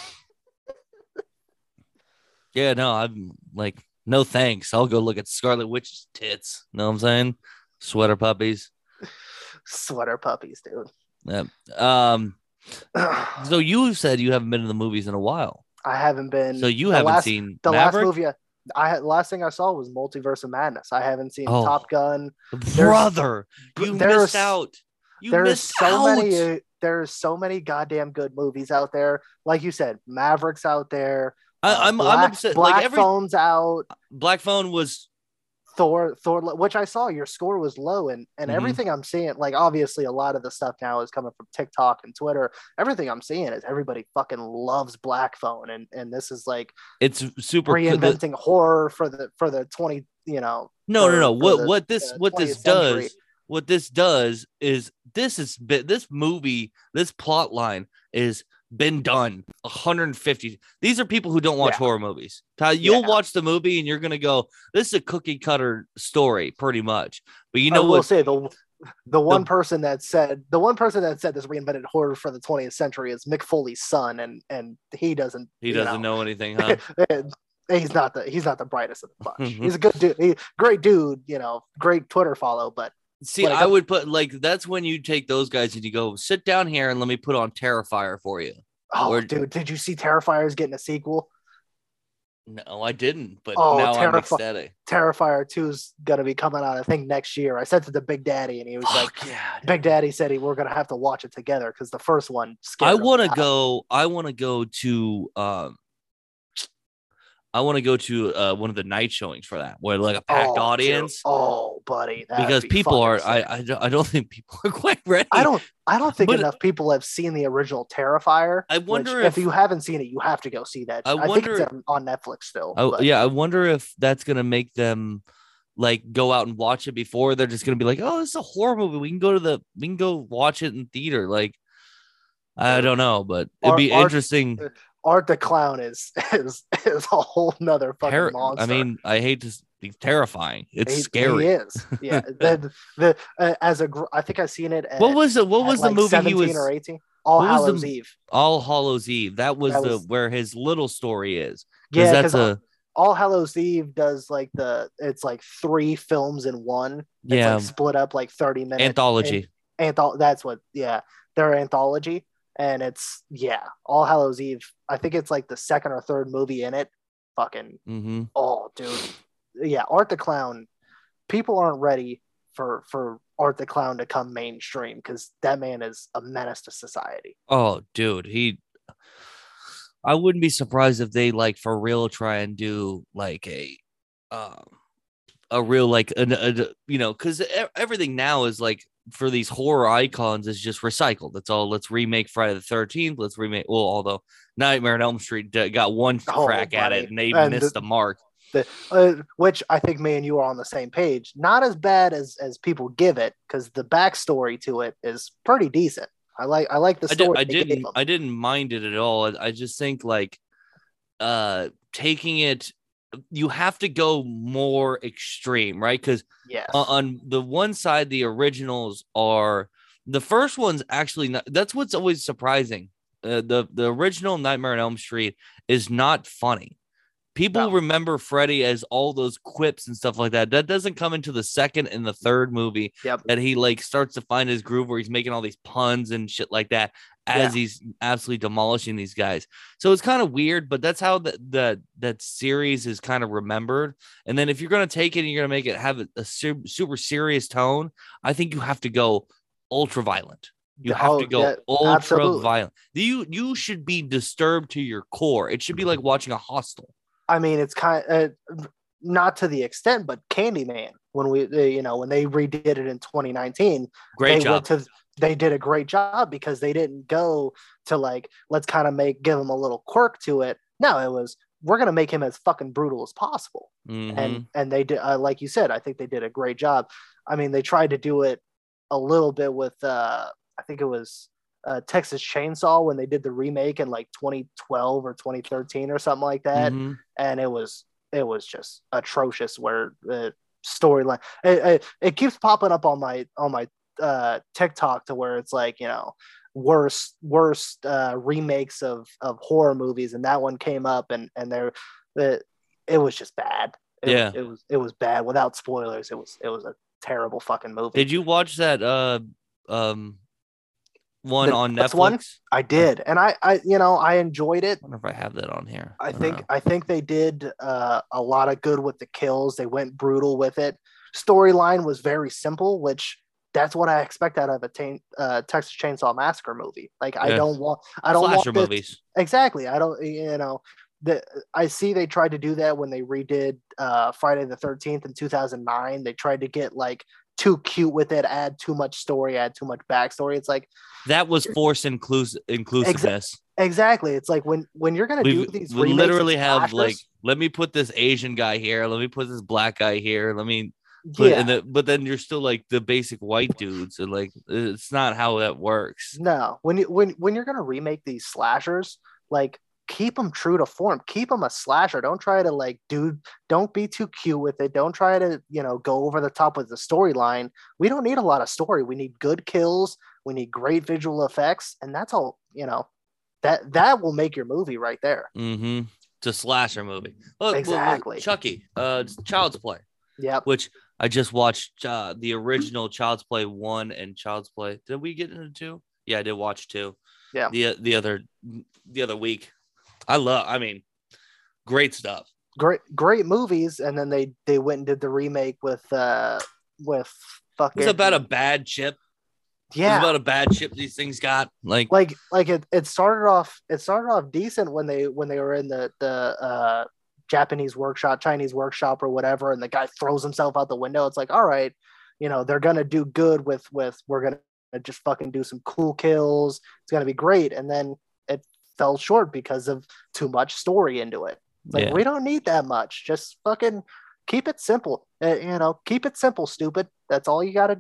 Yeah, no, I'm like, no thanks. I'll go look at Scarlet Witch's tits. Know what I'm saying? Sweater puppies. Sweater puppies, dude. Yeah. Um. I So you said you haven't been to the movies in a while. haven't been. So you the haven't last, seen the Maverick? last movie. I, I had last thing I saw was Multiverse of Madness. I haven't seen Oh. Top Gun. Brother, you there's- missed out. You There's missed so out. many. uh, There's so many goddamn good movies out there. Like you said, Maverick's out there. I, uh, I'm Black, I'm upset. Black Like every Phone's out. Black Phone was Thor, Thor, which I saw your score was low, and and Mhm. everything I'm seeing, like, obviously a lot of the stuff now is coming from TikTok and Twitter. Everything I'm seeing is everybody fucking loves Black Phone, and and this is like it's super cool. The- reinventing horror for the for the twenty, you know. No, no, for- no. for What the, what this uh, what this twentieth century. does, what this does is this is bi- this movie, this plot line is been done one hundred fifty. These are people who don't watch Yeah. horror movies. Ty, you'll Yeah. watch the movie and you're gonna go, this is a cookie cutter story, pretty much. But you I know will what? say the the one person that said the one person that said this reinvented horror for the twentieth century is Mick Foley's son, and and he doesn't He you doesn't know, anything, huh? and he's not the he's not the brightest of the bunch. He's a good dude, he, great dude, you know, great Twitter follow, but See, When it I comes- would put like that's when you take those guys and you go, sit down here and let me put on Terrifier for you. oh, Or- dude, did you see Terrifier's getting a sequel? No, I didn't, but Oh, now I'm Terrifi- ecstatic. Terrifier two's gonna be coming out, I think, next year. I said to the Big Daddy, and he was like, Fuck yeah. Big Daddy said he we're gonna have to watch it together because the first one scared I him want to out. go. I want to go to. Um, I want to go to uh, one of the night showings for that, where like a packed Oh, dude. audience, Oh, buddy, that'd because be people are. fucking sick. I, I don't. I don't think people are quite ready. I don't. I don't think But- enough people have seen the original Terrifier. I which, wonder if, if- you haven't seen it, you have to go see that. I I, think wonder- it's on- on Netflix still. I, but- yeah, I wonder if that's gonna make them like go out and watch it before they're just gonna be like, oh, this is a horror movie. We can go to the. We can go watch it in theater. Like, I don't know, but it'd Art- be art- interesting. Art the Clown is is is a whole nother fucking Par- monster. I mean, I hate to. s- he's terrifying. It's he, scary. He is. Yeah. the the uh, as a gr- I think I seen it. At, what was the what was the like movie he was? or eighteen. All what was Hallows the Eve. All Hallows Eve. That was That the was, where his little story is. Because yeah, that's because a All Hallows Eve does like the it's like three films in one. It's yeah like split up like thirty minutes. anthology. And, anthol- that's what yeah, their anthology. And it's yeah, All Hallows Eve. I think it's like the second or third movie in it. Fucking Mm-hmm. oh dude. Yeah, Art the Clown. People aren't ready for for Art the Clown to come mainstream because that man is a menace to society. Oh, dude, he. I wouldn't be surprised if they like for real try and do like a, um, a real like a, a you know because everything now is like for these horror icons is just recycled. That's all. Let's remake Friday the thirteenth. Let's remake. Well, although Nightmare on Elm Street got one Oh, crack at buddy. it and they And missed the- the mark. The, uh, which I think me and you are on the same page. Not as bad as as people give it, because the backstory to it is pretty decent. I like I like the I, did, story. I they gave didn't them. I didn't mind it at all. I, I just think like uh taking it, you have to go more extreme, right? Because Yes. on, on the one side, the originals are the first one's actually not, that's what's always surprising. Uh, the the original Nightmare on Elm Street is not funny. People No. remember Freddy as all those quips and stuff like that. That doesn't come into the second and the third movie. Yep. That he like starts to find his groove where he's making all these puns and shit like that as Yeah. he's absolutely demolishing these guys. So it's kind of weird, but that's how the, the that series is kind of remembered. And then if you're gonna take it and you're gonna make it have a, a su- super serious tone, I think you have to go ultra violent. You have Oh, to go yeah, ultra absolutely. violent. You you should be disturbed to your core. It should be like watching a Hostel. I mean, it's kind of uh, not to the extent, but Candyman, when we, uh, you know, when they redid it in twenty nineteen, Great they job. went to, they did a great job because they didn't go to like, let's kind of make, give him a little quirk to it. No, it was, we're going to make him as fucking brutal as possible. Mhm. And, and they did, uh, like you said, I think they did a great job. I mean, they tried to do it a little bit with, uh, I think it was, Uh, Texas Chainsaw when they did the remake in like twenty twelve or twenty thirteen or something like that, Mhm. and it was it was just atrocious. Where the storyline it, it, it keeps popping up on my on my uh, TikTok to where it's like, you know, worst worst uh, remakes of of horror movies, and that one came up, and and there it, it was just bad. It, Yeah. was, it was it was bad. Without spoilers, it was it was a terrible fucking movie. Did you watch that uh um one The on Netflix Netflix? one? I did, and I, I, you know, I enjoyed it. I wonder if I have that on here. I don't think, know. I think they did uh, a lot of good with the kills. They went brutal with it. Storyline was very simple, which that's what I expect out of a t- uh, Texas Chainsaw Massacre movie. Like, I Yeah. don't want, I don't Slasher want this, movies. exactly. I don't, you know, the I see they tried to do that when they redid uh, Friday the thirteenth in two thousand nine. They tried to get like too cute with it, add too much story, add too much backstory. It's like, That was forced inclus- inclusiveness. exactly. It's like when when you're gonna We do these, we remakes literally of have slashers, like, let me put this Asian guy here. Let me put this black guy here. Let me put, yeah, and the, but then you're still like the basic white dudes, and like it's not how that works. no. When you when when you're gonna remake these slashers, like keep them true to form. Keep them a slasher. Don't try to like do. Don't be too cute with it. Don't try to you know go over the top with the storyline. We don't need a lot of story. We need good kills. We need great visual effects, and that's all. You know, that that will make your movie right there. Mm-hmm. It's a slasher movie. Well, well, Exactly. Chucky, uh, it's Child's Play, Yep. which I just watched uh, the original Child's Play one and Child's Play. Did we get into two? Yeah, I did watch two. Yeah. The the other the other week. I love. I mean, great stuff. Great great movies, and then they they went and did the remake with uh with fucking It's about a bad chip. yeah It's about a bad chip these things got. Like, like like it, it started off it started off decent when they when they were in the the uh Japanese workshop, Chinese workshop or whatever, and the guy throws himself out the window. It's like, all right, you know, they're gonna do good with with we're gonna just fucking do some cool kills. It's gonna be great. And then it fell short because of too much story into it. Like, yeah. we don't need that much. Just fucking keep it simple. Uh, you know, keep it simple, stupid. That's all you got to do.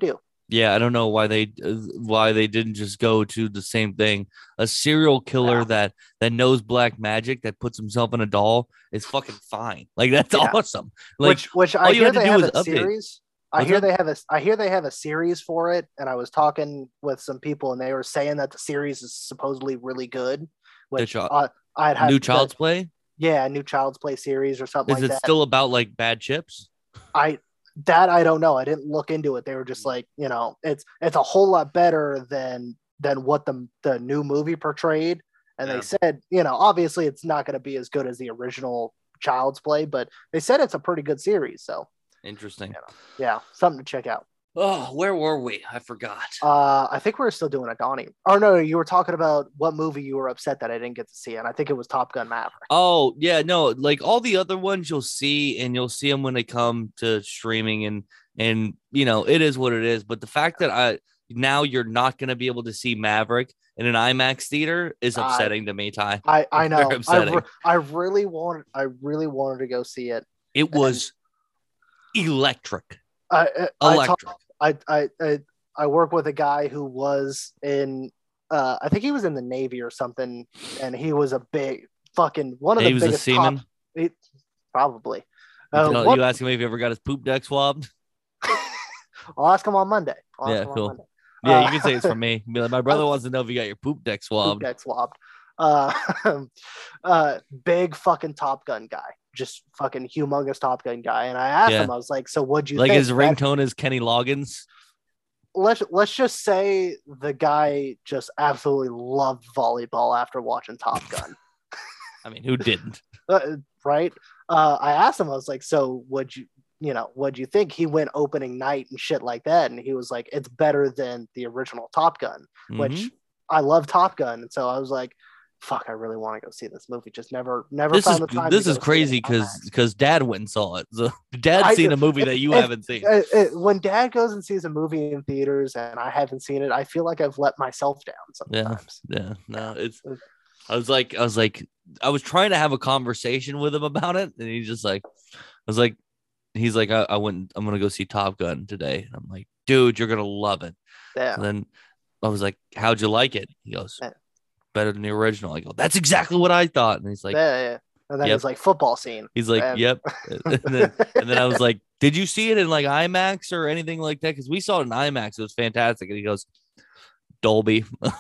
Yeah, I don't know why they uh, why they didn't just go to the same thing. A serial killer Yeah. that that knows black magic that puts himself in a doll is fucking fine. Like that's Yeah. awesome. Like which which I all you hear had to they do have was a update. series. I What's hear up? they have a I hear they have a series for it, and I was talking with some people, and they were saying that the series is supposedly really good. The Which child, uh, I'd have new to, Child's Play. yeah, a new Child's Play series or something Is like it that. still about like bad chips? I that I don't know. I didn't look into it. They were just like, you know, it's it's a whole lot better than than what the the new movie portrayed. And Yeah. they said, you know, obviously it's not going to be as good as the original Child's Play, but they said it's a pretty good series. So Interesting. you know, yeah, something to check out. Oh, where were we? I forgot. Uh, I think we are still doing a Donnie. Oh no, you were talking about what movie you were upset that I didn't get to see, and I think it was Top Gun Maverick. Oh, yeah, no, like all the other ones you'll see and you'll see them when they come to streaming and and you know, it is what it is, but the fact that I now you're not going to be able to see Maverick in an IMAX theater is upsetting I to me, Ty. I, I It's very know. I, upsetting. re- I really wanted I really wanted to go see it. It was electric. I I, I, talk, Electric. I I I I work with a guy who was in uh I think he was in the Navy or something, and he was a big fucking one of He the was a biggest seaman. top. It, probably. You, Uh, tell, what, you ask him if he ever got his poop deck swabbed. I'll ask him on Monday. I'll ask Yeah, him on cool. Monday. Yeah, Uh, you can say it's from me. Be like, my brother wants to know if you got your poop deck Poop swabbed. deck swabbed. Uh, uh, big fucking Top Gun guy, just fucking humongous Top Gun guy. And I asked Yeah. him, I was like, "So what'd you Like think?" his ringtone is Kenny Loggins. let's let's just say the guy just absolutely loved volleyball after watching Top Gun. I mean, who didn't? Uh, right? Uh, I asked him, I was like, "So what'd you?" You know, what'd you think? He went opening night and shit like that, and he was like, "It's better than the original Top Gun," Mhm. which I love Top Gun, and so I was like, "Fuck, I really want to go see this movie." Just never, never This found is the time. this to is go see it crazy in because IMAX. because Dad went and saw it. So Dad's I- seen a movie that you if- haven't seen. It- it- when Dad goes and sees a movie in theaters and I haven't seen it, I feel like I've let myself down sometimes. Yeah, no, it's. I was like, I was like, I was trying to have a conversation with him about it, and he's just like, I was like, he's like, I, I went, I'm gonna go see Top Gun today. And I'm like, dude, you're gonna love it. Yeah. And then I was like, how'd you like it? He goes, Yeah. better than the original. I go, that's exactly what I thought. And he's like, yeah, yeah. And then yep. he's like, football scene. He's like, And- yep. and, then, and then I was like, did you see it in like IMAX or anything like that? Because we saw it in IMAX. It was fantastic. And he goes, Dolby.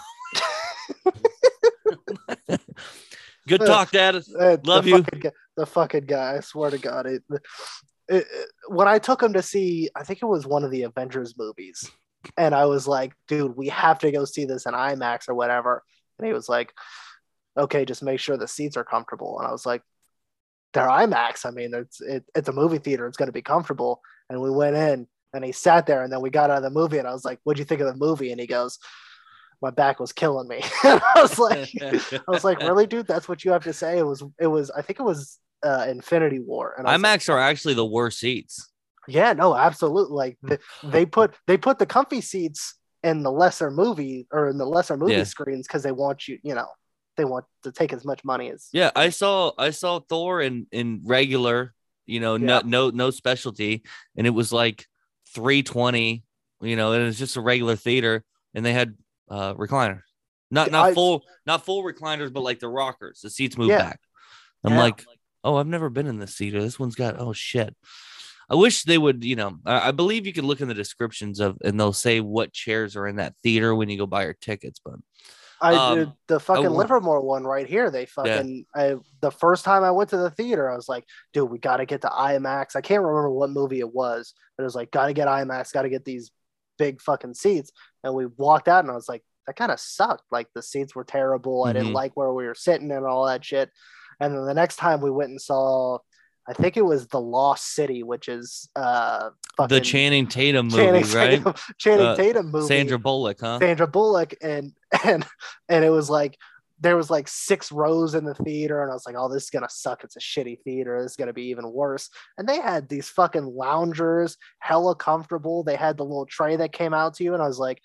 Good talk, Dad. Uh, Love the you. Fucking guy, the fucking guy. I swear to God. It, it, it, when I took him to see, I think it was one of the Avengers movies, and I was like, dude, we have to go see this in IMAX or whatever. And he was like, okay, just make sure the seats are comfortable. And I was like, they're IMAX. I mean, it's it, it's a movie theater. It's going to be comfortable. And we went in, and he sat there, and then we got out of the movie, and I was like, what'd you think of the movie? And he goes, my back was killing me. I was like, I was like, really, dude? That's what you have to say? It was, it was. I think it was uh, Infinity War. And I was IMAX like, are actually the worst seats. yeah, no, absolutely. Like the, they put they put the comfy seats in the lesser movie or in the lesser movie Yeah. screens because they want you, you know, they want to take as much money as. Yeah, I saw I saw Thor in in regular, you know, no Yeah. no no specialty, and it was like three twenty, you know, and it was just a regular theater, and they had uh recliners, not not I- full not full recliners, but like the rockers, the seats move Yeah. back. I'm Yeah. like, oh, I've never been in this theater. This one's got oh shit. I wish they would, you know, I, I believe you can look in the descriptions of, and they'll say what chairs are in that theater when you go buy your tickets, but. I Um, did the fucking wa- Livermore one right here. They fucking I, the first time I went to the theater, I was like, dude, we got to get to IMAX. I can't remember what movie it was, but it was like, got to get IMAX, got to get these big fucking seats. And we walked out, and I was like, that kind of sucked. Like the seats were terrible. I didn't Mhm. like where we were sitting and all that shit. And then the next time we went and saw, I think it was The Lost City, which is uh fucking The Channing Tatum movie, Channing right? Tatum, Channing Uh, Tatum movie. Sandra Bullock, huh? Sandra Bullock, and and and it was like there was like six rows in the theater, and I was like, oh, this is gonna suck. It's a shitty theater. This is gonna be even worse. And they had these fucking loungers, hella comfortable. They had the little tray that came out to you, and I was like,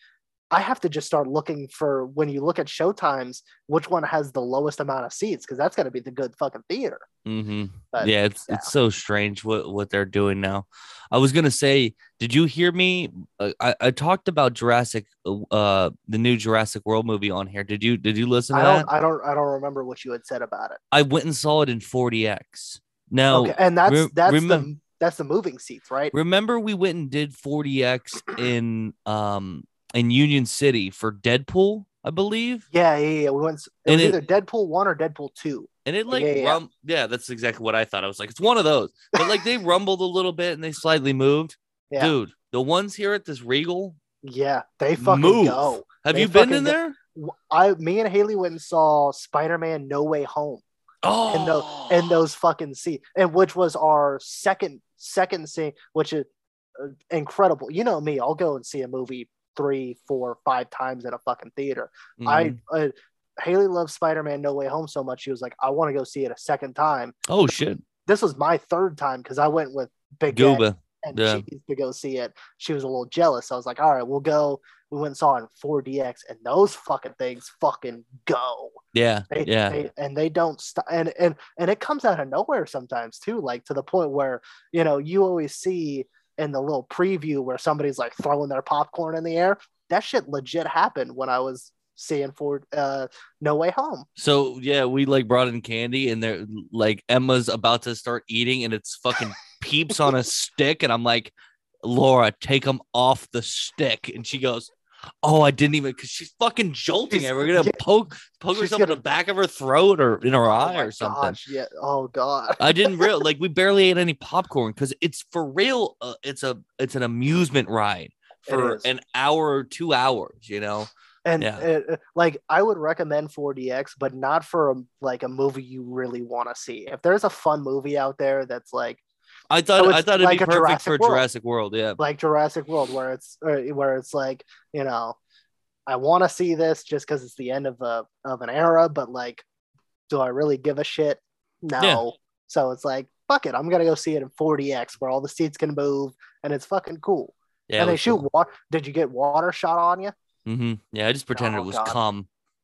I have to just start looking for, when you look at showtimes, which one has the lowest amount of seats, because that's going to be the good fucking theater. Mm-hmm. But, yeah, it's yeah. it's so strange what, what they're doing now. I was gonna say, did you hear me? Uh, I, I talked about Jurassic, uh, the new Jurassic World movie on here. Did you did you listen to I don't that? I don't I don't remember what you had said about it. I went and saw it in forty X. Now, Okay, and that's re- that's remember, the that's the moving seats, right? remember we went and did forty X in um in Union City for Deadpool, I believe. Yeah, yeah, yeah. We went. It And was it- either Deadpool one or Deadpool two. And it like Yeah, yeah, yeah. rum yeah, that's exactly what I thought. I was like, it's one of those. But like they rumbled a little bit and they slightly moved. Yeah. Dude, the ones here at this Regal Yeah, they fucking move. go. Have They you been fucking in go. there? I, me and Haley went and saw Spider-Man: No Way Home Oh, in those in those fucking seats, and which was our second second scene, which is uh, incredible. You know me, I'll go and see a movie three, four, five times at a fucking theater. Mhm. I uh, Haley loves Spider-Man: No Way Home so much, she was like, I want to go see it a second time. oh shit, This was my third time because I went with Big Ed Gooba. and Yeah. cheese to go see it. She was a little jealous. I was like, all right, we'll go. We went and saw it in four D X, and those fucking things fucking go. Yeah, They, yeah. they, and they don't stop. And, and, and it comes out of nowhere sometimes too, like to the point where, you know, you always see in the little preview where somebody's like throwing their popcorn in the air. That shit legit happened when I was seeing for uh, No Way Home. So yeah, we like brought in candy, and they're like Emma's about to start eating, and it's fucking Peeps on a stick, and I'm like, Laura, take them off the stick, and she goes, oh, I didn't even, because she's fucking jolting She's- it. We're gonna yeah. poke poke She's herself in gonna- the back of her throat or in her Oh eye my or something. gosh, yeah. Oh god. I didn't real like we barely ate any popcorn because it's for real. Uh, it's a it's an amusement ride for is. an hour or two hours. You know. And Yeah. uh, like I would recommend four D X, but not for a, like a movie you really want to see. If there's a fun movie out there that's like I thought So I it's thought it'd like be a perfect Jurassic for World. Jurassic World. Yeah. like Jurassic World, where it's or where it's like, you know, I want to see this just because it's the end of a of an era, but like, do I really give a shit? No. Yeah. So it's like, fuck it, I'm gonna go see it in four D X where all the seats can move and it's fucking cool. Yeah. and they shoot water. Did you get water shot on you? Mm-hmm. Yeah. I just pretended Oh, it was God. cum.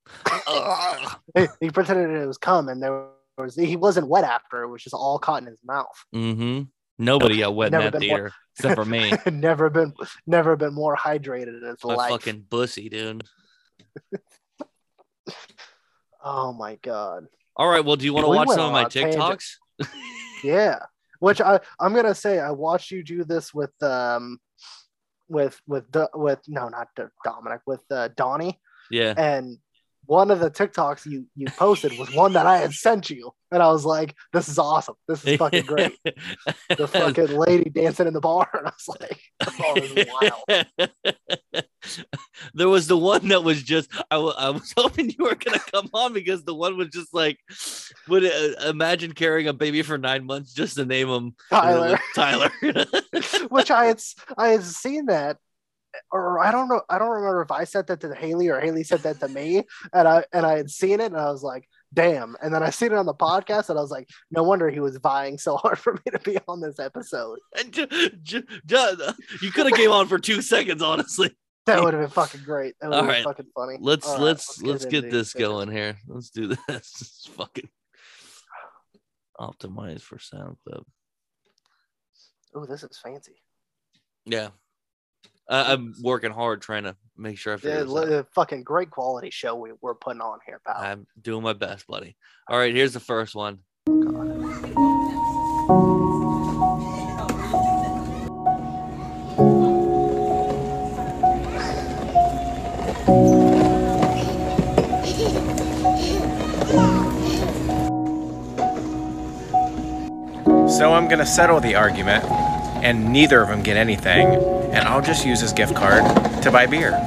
Ugh. He, he pretended it was cum, and there was he wasn't wet after. It was just all caught in his mouth. Mm-hmm. Nobody got wet in Never that been more- theater except for me. never been, never been more hydrated in his My life. fucking bussy, dude. Oh my god. All right. Well, do you want to We watch went some of my on a tangent. TikToks? Yeah. Which I I'm gonna say I watched you do this with um with with Do- with no not Do- Dominic with uh, Donnie, Yeah. and one of the TikToks you you posted was one that I had sent you, and I was like, this is awesome. This is fucking great. The fucking lady dancing in the bar, and I was like, oh, this is wild. There was the one that was just I, w- I was hoping you were gonna come on because the one was just like would uh, imagine carrying a baby for nine months just to name him Tyler. Tyler. Which I had I had seen that, or I don't know, I don't remember if I said that to Haley or Haley said that to me, and I and I had seen it, and I was like, damn. And then I seen it on the podcast, and I was like, no wonder he was vying so hard for me to be on this episode. And ju- ju- ju- you could have came on for two seconds, honestly. That would have been fucking great. That would All have right. been fucking funny. Let's All right, let's let's into get these this stickers. going here. Let's do this. It's fucking optimize for sound clip. Oh, this is fancy. Yeah. I I'm working hard trying to make sure I figure Yeah, this out. li- fucking great quality show we, we're putting on here, pal. I'm doing my best, buddy. All right, here's the first one. So I'm gonna settle the argument, and neither of them get anything, and I'll just use his gift card to buy beer.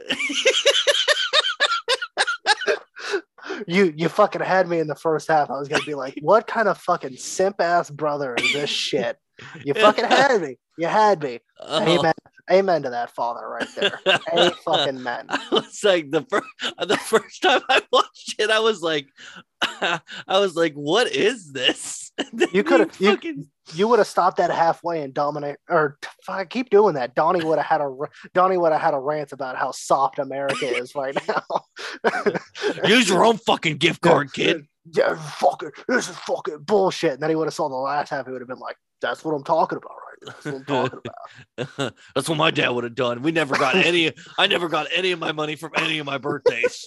You you fucking had me in the first half. I was gonna be like, what kind of fucking simp ass brother is this shit? You fucking had me. You had me. Oh, Amen. Amen to that father right there. A fucking man. I was like the first the first time I watched it, I was like, I was like, what is this? And then You coulda- he you- fucking you would have stopped that halfway and Dominic, or if I keep doing that, Donnie would have had a Donnie would have had a rant about how soft America is right now. Use your own fucking gift card, kid. Yeah, fucking, this is fucking bullshit. And then he would have saw the last half. He would have been like, "That's what I'm talking about, right? That's what I'm talking about." That's what my dad would have done. We never got any. I never got any of my money from any of my birthdays.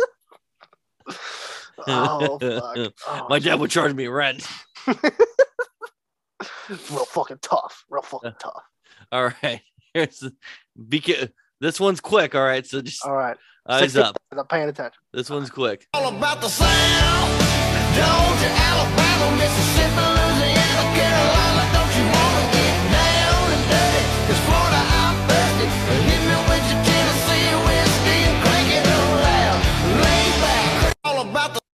Oh fuck! Oh, my dad would charge me rent. Real fucking tough. Real fucking tough. All right. Here's the, because this one's quick. All right. So just all right. Eyes up. I'm paying attention. This one's quick. All about the sound. Georgia, Alabama, Mississippi, Louisiana, Carolina. Don't you want to get down and dirty? 'Cause Florida, I'm thirsty. Hit me with your Tennessee whiskey and crank it on loud. Lay back. All about the.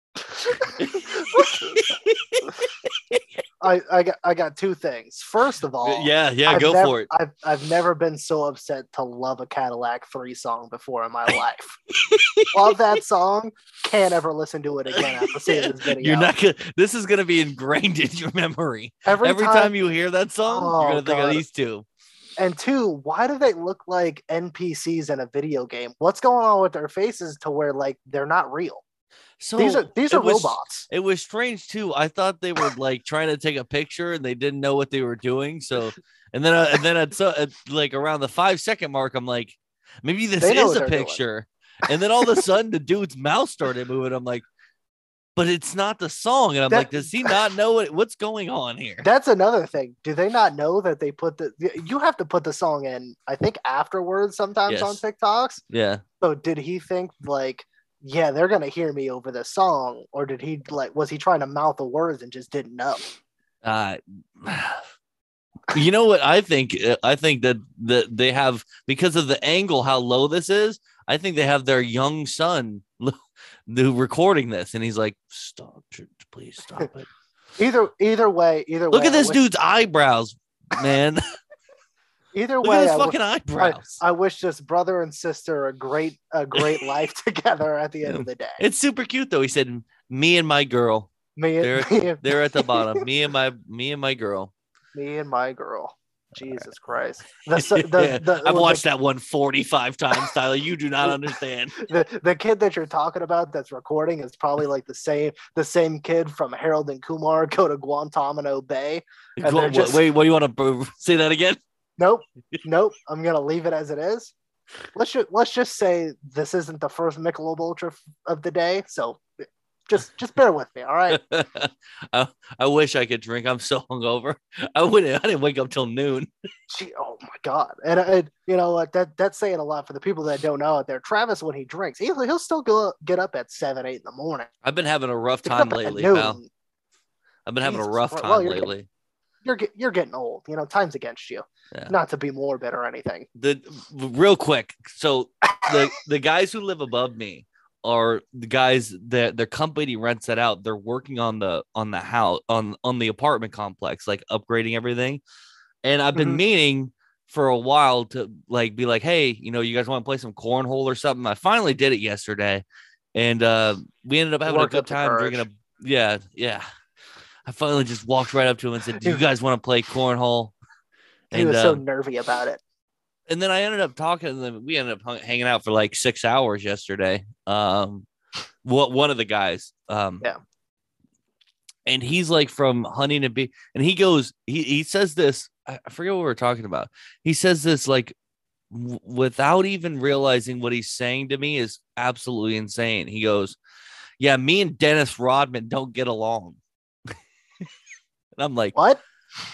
I, I got I got two things. First of all, yeah, yeah, I've go nev- for it. I've I've never been so upset to love a Cadillac three song before in my life. Love that song. Can't ever listen to it again after seeing this video. You're not gonna. This is gonna be ingrained in your memory. Every, Every time, time you hear that song, Oh, you're gonna think God. of these two. And two, why do they look like N P Cs in a video game? What's going on with their faces to where like they're not real? So these are these are it was- robots. It was strange too. I thought they were like trying to take a picture and they didn't know what they were doing. So, and then, uh, and then at, so, at like around the five second mark, I'm like, maybe this They know is what a they're doing. picture. And then all of a sudden, the dude's mouth started moving. I'm like, but it's not the song. And I'm That- like, does he not know what, what's going on here? That's another thing. Do they not know that they put the you have to put the song in, I think afterwards sometimes Yes. on TikToks. Yeah. So did he think like, yeah, they're gonna hear me over this song, or did he like was he trying to mouth the words and just didn't know? Uh, you know what I think? I think that that they have, because of the angle, how low this is. I think they have their young son the recording this, and he's like, "Stop, please stop it." Either either way, either Look way, at this I wish, dude's eyebrows, man. Either Look way, at his I, fucking I, eyebrows. I wish this brother and sister a great a great life together at the end of the day. It's super cute though. He said, "Me and my girl." Me and They're me and, they're at the bottom. Me and my me and my girl. me and my girl. Jesus Christ. The, the, Yeah, the, I've the- watched that one forty-five times, Tyler. You do not understand. the the kid that you're talking about that's recording is probably like the same the same kid from Harold and Kumar Go to Guantanamo Bay. And they're What- just- Wait, what do you want to say that again? Nope, nope. I'm gonna leave it as it is. Let's just let's just say this isn't the first Michelob Ultra f- of the day, so just just bear with me, all right? I, I wish I could drink. I'm so hungover. I wouldn't. I didn't wake up till noon. Gee, oh my god! And, and you know what? That that's saying a lot for the people that don't know out there. Travis, when he drinks, he'll he'll still go get up at seven, eight in the morning. I've been having a rough Get up time at lately, noon. pal. I've been having a Jesus rough Christ. time Well, you're lately. You're get, you're getting old. You know, time's against you. Yeah. Not to be morbid or anything. The real quick. So the the guys who live above me are the guys that their company rents it out. They're working on the on the house on on the apartment complex, like upgrading everything. And I've been Mhm. meaning for a while to like be like, hey, you know, you guys want to play some cornhole or something? I finally did it yesterday, and uh, we ended up having Worked a up good the time courage. drinking a yeah yeah. I finally just walked right up to him and said, "Do you guys want to play cornhole?" He And was so um, nervy about it. and then I ended up talking to them. We ended up hung, hanging out for like six hours yesterday. Um, what one of the guys, um, Yeah. and he's like from Huntington Beach, and he goes, he he says this. I I forget what we were talking about. He says this like w- without even realizing what he's saying to me is absolutely insane. He goes, "Yeah, me and Dennis Rodman don't get along." And I'm like, What?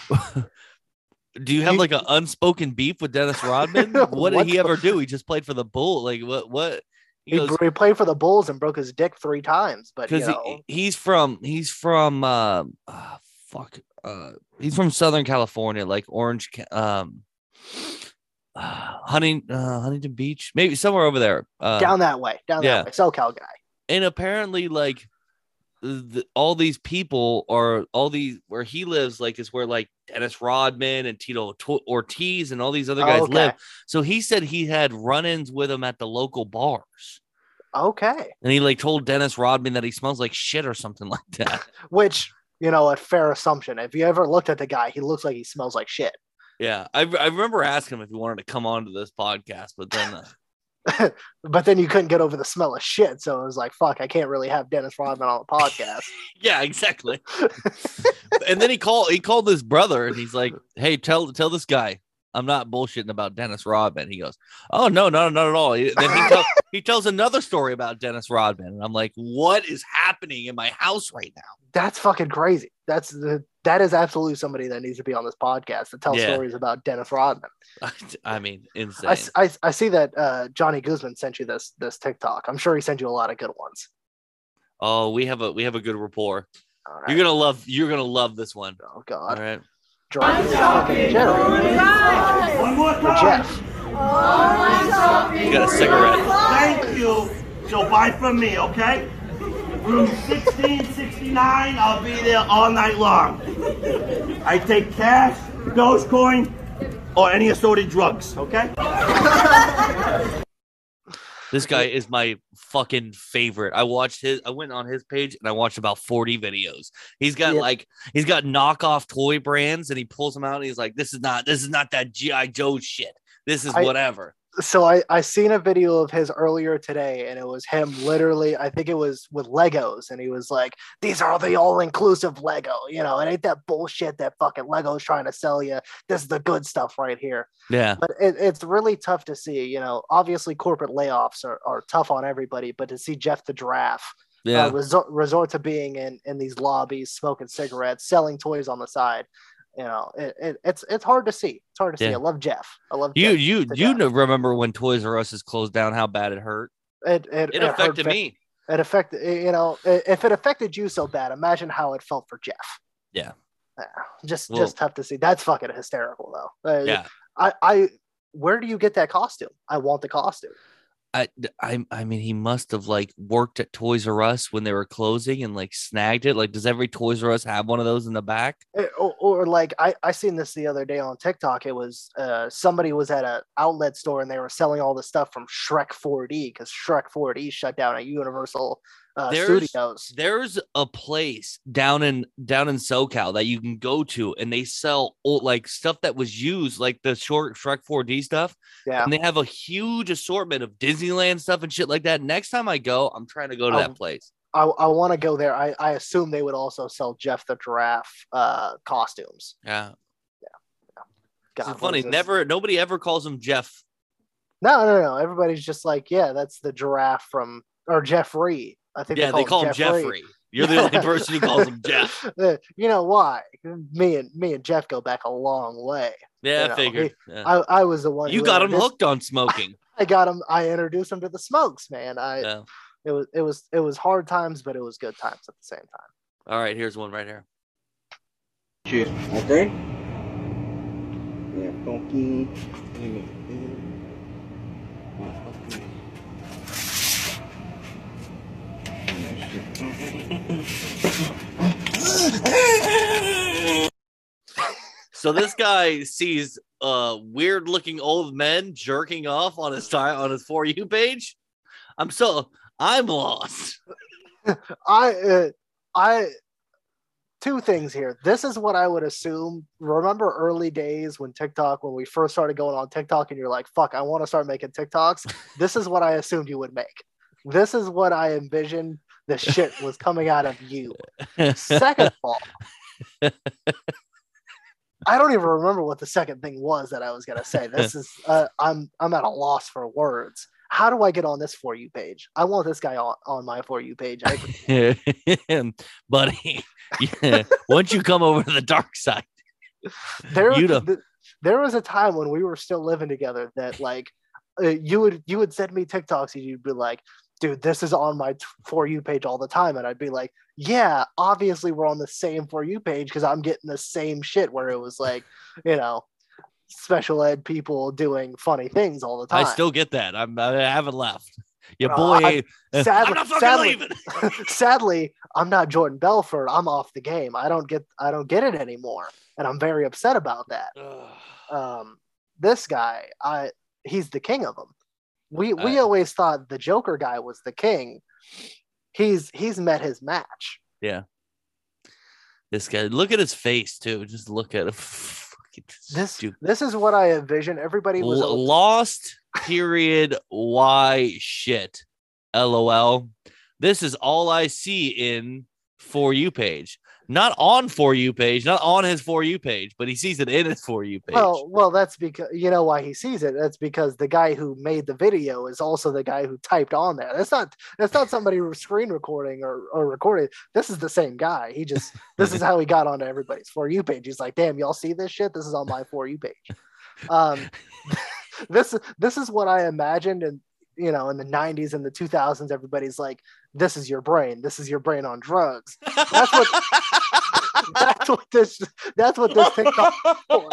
do you have You- like an unspoken beef with Dennis Rodman? What did What he the- ever do? He just played for the Bull. Like what? What? He He, goes he played for the Bulls and broke his dick three times, but you because know, he, he's from he's from uh, uh fuck uh he's from Southern California, like Orange, Ca- um, uh, Hunting, uh, Huntington Beach, maybe somewhere over there. Uh, down that way, down yeah. that way, SoCal guy. and apparently like the, all these people are all these where he lives like is where like Dennis Rodman and Tito T- Ortiz and all these other guys Oh, okay. live. So he said he had run-ins with him at the local bars, Okay, and he like told Dennis Rodman that he smells like shit or something like that. which you know, a fair assumption. If you ever looked at the guy, he looks like he smells like shit. Yeah, I, I remember asking him if he wanted to come on to this podcast, but then uh, But then you couldn't get over the smell of shit, so it was like, fuck, I can't really have Dennis Rodman on the podcast. yeah, exactly. And then he called he called his brother and he's like, "Hey, tell tell this guy I'm not bullshitting about Dennis Rodman." He goes, "Oh no, no, not at all." Then he, tell, he tells another story about Dennis Rodman, and I'm like, "What is happening in my house right now?" That's fucking crazy. That's the that is absolutely somebody that needs to be on this podcast to tell Yeah. stories about Dennis Rodman. I mean, insane. I, I, I see that uh, Johnny Guzman sent you this this TikTok. I'm sure he sent you a lot of good ones. Oh, we have a we have a good rapport. All right. You're gonna love you're gonna love this one. Oh All God. right. Driving fucking Jerry. One more Or time. Jeff. You got a cigarette. Thank you. So buy from me, okay? Room sixteen sixty-nine, I'll be there all night long. I take cash, Dogecoin, or any assorted drugs, okay? This guy is my fucking favorite. I watched his I went on his page and I watched about forty videos. He's got Yeah. like he's got knockoff toy brands and he pulls them out and he's like, this is not this is not that G I. Joe shit. This is I- whatever. So I I seen a video of his earlier today, and it was him literally. I think it was with Legos, and he was like, "These are the all-inclusive Lego, you know, it ain't that bullshit that fucking Lego's trying to sell you. This is the good stuff right here." Yeah. But it, it's really tough to see. You know, obviously corporate layoffs are, are tough on everybody, but to see Jeff the Giraffe Yeah. uh, resort, resort to being in in these lobbies, smoking cigarettes, selling toys on the side. You know, it, it, it's it's hard to see. It's hard to see. Yeah. I love Jeff. I love You Jeff you to you death. know, remember when Toys R Us is closed down, how bad it hurt? It it, It hurt affected fa- me. It affected you know i- if it affected you so bad, imagine how it felt for Jeff. Yeah. Yeah, just Well- just tough to see. That's fucking hysterical though. Uh, Yeah. I I where do you get that costume? I want the costume. I, I I mean he must have like worked at Toys R Us when they were closing and like snagged it. Like, does every Toys R Us have one of those in the back? Eh, Or, or like I I seen this the other day on TikTok. It was uh somebody was at a outlet store and they were selling all the stuff from Shrek four D because Shrek four D shut down at Universal uh, There's- Studios. There's a place down in down in SoCal that you can go to, and they sell old, like stuff that was used, like the short Shrek four D stuff, Yeah. and they have a huge assortment of Disneyland stuff and shit like that. Next time I go, I'm trying to go to Um, that place. I, I want to go there. I, I assume they would also sell Jeff the Giraffe uh, costumes. Yeah, God, it's what funny. is this? Never, nobody ever calls him Jeff. No, no, no. Everybody's just like, yeah, that's the giraffe from or Jeffrey. I think Yeah, they call him Jeffrey. You're the only person who calls him Jeff. Uh, you know why? Me and me and Jeff go back a long way. Yeah, You I know, figured. Yeah. I, I was the one. You who got him introduced- hooked on smoking. I got him. I introduced him to the smokes, man. I Yeah. it was it was it was hard times, but it was good times at the same time. All right, here's one right here. Okay? Yeah, funky. So this guy sees uh weird looking old men jerking off on his time on his For You page. I'm so I'm lost. I uh, I two things here. This is what I would assume. Remember early days when TikTok, when we first started going on TikTok, and you're like, "Fuck, I want to start making TikToks." This is what I assumed you would make. This is what I envisioned. The shit was coming out of you. Second of all, I don't even remember what the second thing was that I was gonna say. This is uh, I'm I'm at a loss for words. How do I get on this For You page? I want this guy on, on my For You page. I, Buddy, yeah, once you come over to the dark side, there, You know. th- there was a time when we were still living together that like uh, you would you would send me TikToks and you'd be like, dude, this is on my t- For You page all the time, and I'd be like, yeah, obviously we're on the same For You page because I'm getting the same shit where it was like, you know, special ed people doing funny things all the time. I still get that. I'm I haven't left. Your Uh, boy, I- ain't- sadly- I'm not fucking sadly- leaving. Sadly, I'm not Jordan Belfort. I'm off the game. I don't get I don't get it anymore, and I'm very upset about that. Um, this guy, I he's the king of them. We we Uh, always thought the Joker guy was the king. He's he's met his match. Yeah. This guy, look at his face too. Just look at him. Fucking This stupid. this is what I envision. Everybody was L- lost. Period. Why shit? LOL. This is all I see in For You page. Not on For You page, not on his For You page, but he sees it in his For You page. well, well, that's because you know why he sees it. That's because the guy who made the video is also the guy who typed on there. That's not that's not somebody screen recording or, or recording. This is the same guy. He just this is how he got onto everybody's For You page. He's like, damn, y'all see this shit? This is on my For You page. Um, this this is what I imagined, and you know, in the nineties and the two thousands, everybody's like, this is your brain. This is your brain on drugs. That's what. That's what this. That's what this TikTok is for.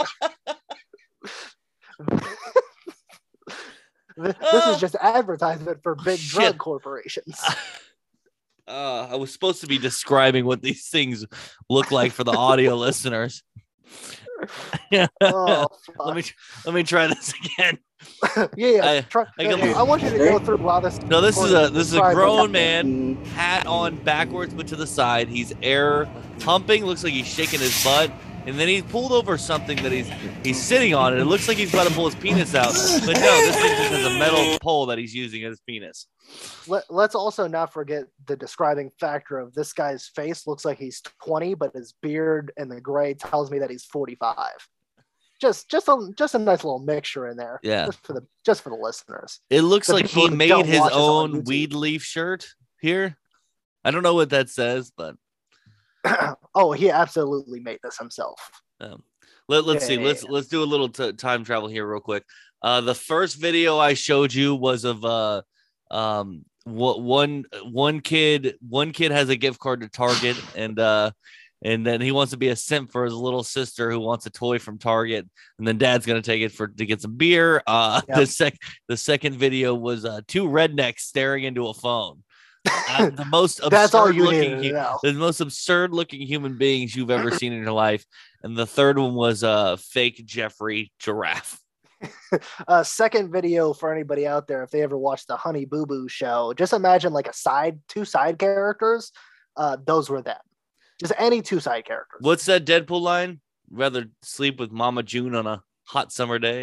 This is just advertisement for big Shit. drug corporations. Uh, I was supposed to be describing what these things look like for the audio listeners. Yeah. Oh, let me let me try this again. yeah, yeah. I- try, I I, can- I want you to go through while this. No, this is a this is a Describe grown what- man, hat on backwards but to the side. He's air humping, looks like he's shaking his butt, and then he pulled over something that he's he's sitting on, and it looks like he's about to pull his penis out. But no, this thing just has a metal pole that he's using as his penis. Let, let's also not forget the describing factor of this guy's face looks like he's twenty, but his beard and the gray tells me that he's forty-five. Just, just a, just a nice little mixture in there. Yeah. Just for the, just for the listeners. It looks The like people he who made don't his watch us on own YouTube. weed leaf shirt here. I don't know what that says, but Oh, he absolutely made this himself. um, let, let's Yeah, see. yeah, Let's yeah. let's do a little t- time travel here real quick. Uh, the first video I showed you was of uh, um, wh- one one kid. One kid has a gift card to Target, and uh, and then he wants to be a simp for his little sister who wants a toy from Target, and then dad's gonna take it for to get some beer. Uh, Yep. the sec the second video was uh, two rednecks staring into a phone. Uh, the most That's all absurd you looking needed to hu- know. the most absurd looking human beings you've ever seen in your life. And the third one was a uh, fake Jeffrey giraffe. Uh, second video for anybody out there, if they ever watched the Honey Boo Boo show, just imagine like a side, two side characters. Uh, those were them. Just any two side characters. What's that Deadpool line? Rather sleep with Mama June on a hot summer day.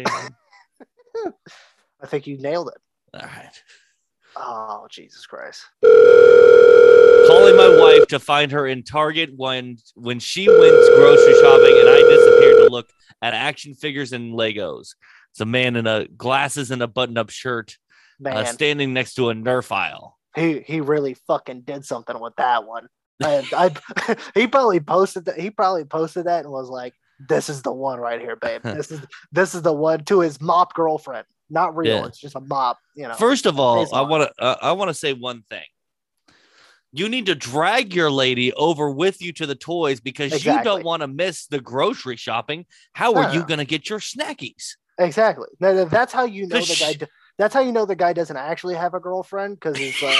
I think you nailed it. All right. Oh, Jesus Christ. Calling my wife to find her in Target when when she went grocery shopping and I disappeared to look at action figures and Legos. It's a man in a glasses and a button-up shirt Man, uh, standing next to a Nerf aisle. he, he really fucking did something with that one. I, I, he probably posted that. He probably posted that and was like, this is the one right here, babe. This is this is the one to his mop girlfriend. Not real. Yeah. It's just a mop, you know. First of all, Face I on. want to uh, I want to say one thing. You need to drag your lady over with you to the toys because you Exactly. don't want to miss the grocery shopping. How are you Yeah. going to get your snackies? Exactly. Now, that's how you know the Cause guy. sh- d- That's how you know the guy doesn't actually have a girlfriend because he's like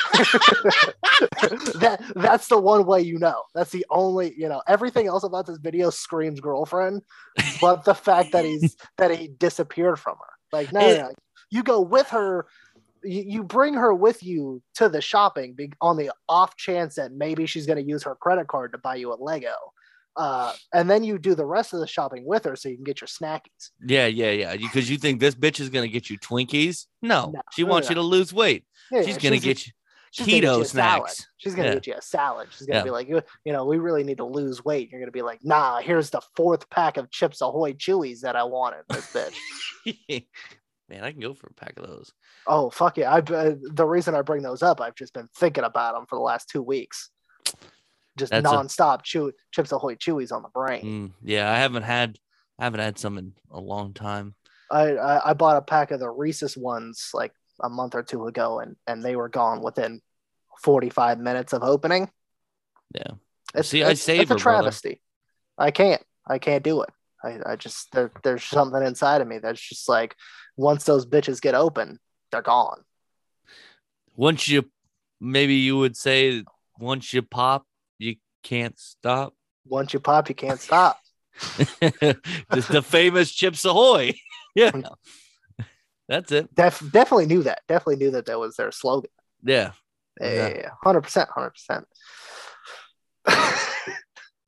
that. That's the one way you know. That's the only you know. Everything else about this video screams girlfriend, but the fact that he's that he disappeared from her. Like no, It- no, no. You go with her. You, you bring her with you to the shopping be- on the off chance that maybe she's going to use her credit card to buy you a Lego. Uh, and then you do the rest of the shopping with her so you can get your snackies. Yeah, yeah, yeah. Because you think this bitch is going to get you Twinkies? No, No, she no, wants no. you to lose weight. Yeah, she's yeah, going to get you she's gonna get keto you a salad. snacks. She's gonna Yeah. get you a salad. She's gonna Yeah. be like, you, you know, we really need to lose weight. You're gonna be like, nah, here's the fourth pack of Chips Ahoy Chewies that I wanted. This bitch. Man, I can go for a pack of those. Oh fuck yeah! I uh, the reason I bring those up, I've just been thinking about them for the last two weeks. Just That's a- nonstop chew Chips Ahoy Chewies on the brain. Mm, yeah, I haven't had I haven't had some in a long time. I, I I bought a pack of the Reese's ones like a month or two ago, and and they were gone within forty-five minutes of opening. Yeah. It's, See, I it's, savor, it's a brother. travesty. I can't. I can't do it. I, I just there, there's something inside of me that's just like once those bitches get open, they're gone. Once you maybe you would say once you pop, you can't stop. Once you pop, you can't stop. the, the famous Chips Ahoy. Yeah. That's it. Def, definitely knew that. Definitely knew that that was their slogan. Yeah. Yeah, Yeah. yeah, yeah. Hundred percent, hundred percent.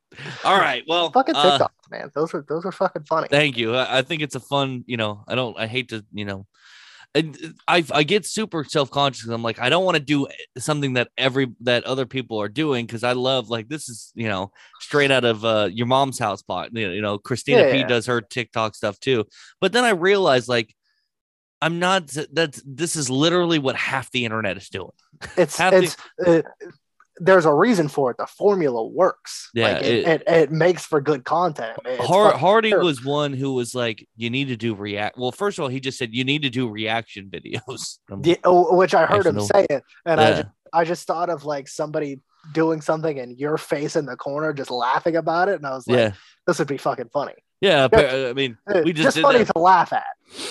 All right. Well, Fucking uh, TikToks, man. Those are those are fucking funny. thank you. I, I think it's a fun, you know, I don't, I hate to, you know, I, I, I get super self-conscious. I'm like, I don't want to do something that every, that other people are doing. Cause I love, like, this is, you know, straight out of uh, Your Mom's House pot. You know, you know, Christina Yeah, P yeah. does her TikTok stuff too. But then I realized, like, I'm not, that's, this is literally what half the internet is doing. It's Half the- it's uh, there's a reason for it. The formula works. Yeah, like it, it- it, it makes for good content. It's Har- fucking Hardy terrible. was one who was like, you need to do react. Well, first of all, he just said you need to do reaction videos. I'm Yeah, oh, which I heard him Actually, say it, and I yeah. just, I just thought of like somebody doing something and your face in the corner just laughing about it, and I was like, yeah, this would be fucking funny. yeah. Yeah. appa- I mean, Uh, we just, did funny that. to laugh at.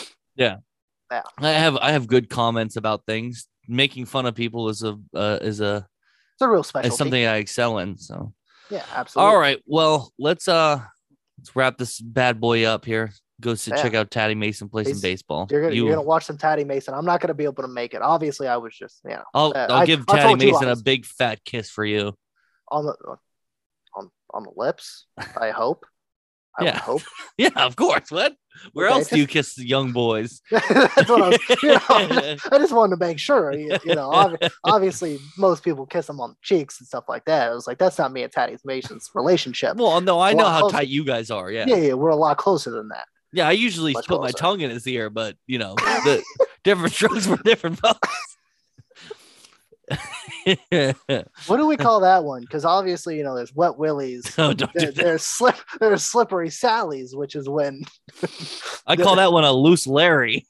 I have I have good comments about things. Making fun of people is a uh, is a It's a real special. is something I excel in. So, Yeah, absolutely. all right. Well, let's uh let's wrap this bad boy up here. Go to Yeah. check out Taddy Mason play some He's- baseball. You're gonna, You- you're gonna watch some Taddy Mason. I'm not gonna be able to make it. Obviously, I was just, you know, I'll uh, I'll I- give I Taddy told you I Mason a was- big fat kiss for you. on the on on the lips. I hope. I would Yeah. hope. Yeah, of course. What? Where Okay, else do you kiss the young boys? That's what I was. You know, I just wanted to make sure. You, you know, ob- obviously, most people kiss them on the cheeks and stuff like that. I was like, that's not me and Taddy Mason's relationship. Well, no, I know Well, how closer. tight you guys are. Yeah. yeah, yeah, we're a lot closer than that. Yeah, I usually Much put my closer. tongue in his ear, but you know, the different strokes for different folks. What do we call that one? Because obviously, you know, there's wet willies. No, don't do There, that. there's slip. There's slippery Sallies, which is when I call that one a loose Larry.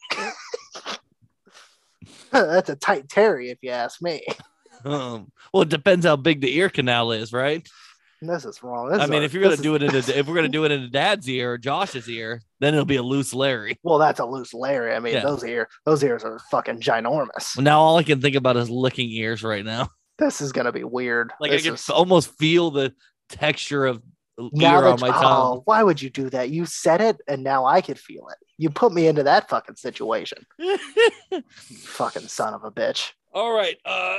that's a tight Terry, if you ask me. Um, well, it depends how big the ear canal is, right? This is wrong. This I is mean, our- if you're gonna this is- do it in a, if we're gonna do it in a dad's ear or Josh's ear, then it'll be a loose Larry. well, that's a loose Larry. I mean, Yeah. those ear, those ears are fucking ginormous. Now all I can think about is licking ears right now. This is gonna be weird. Like This I can is- almost feel the texture of now ear that on my you- tongue. oh, why would you do that? You said it, and now I could feel it. You put me into that fucking situation. Fucking son of a bitch. All right. Uh,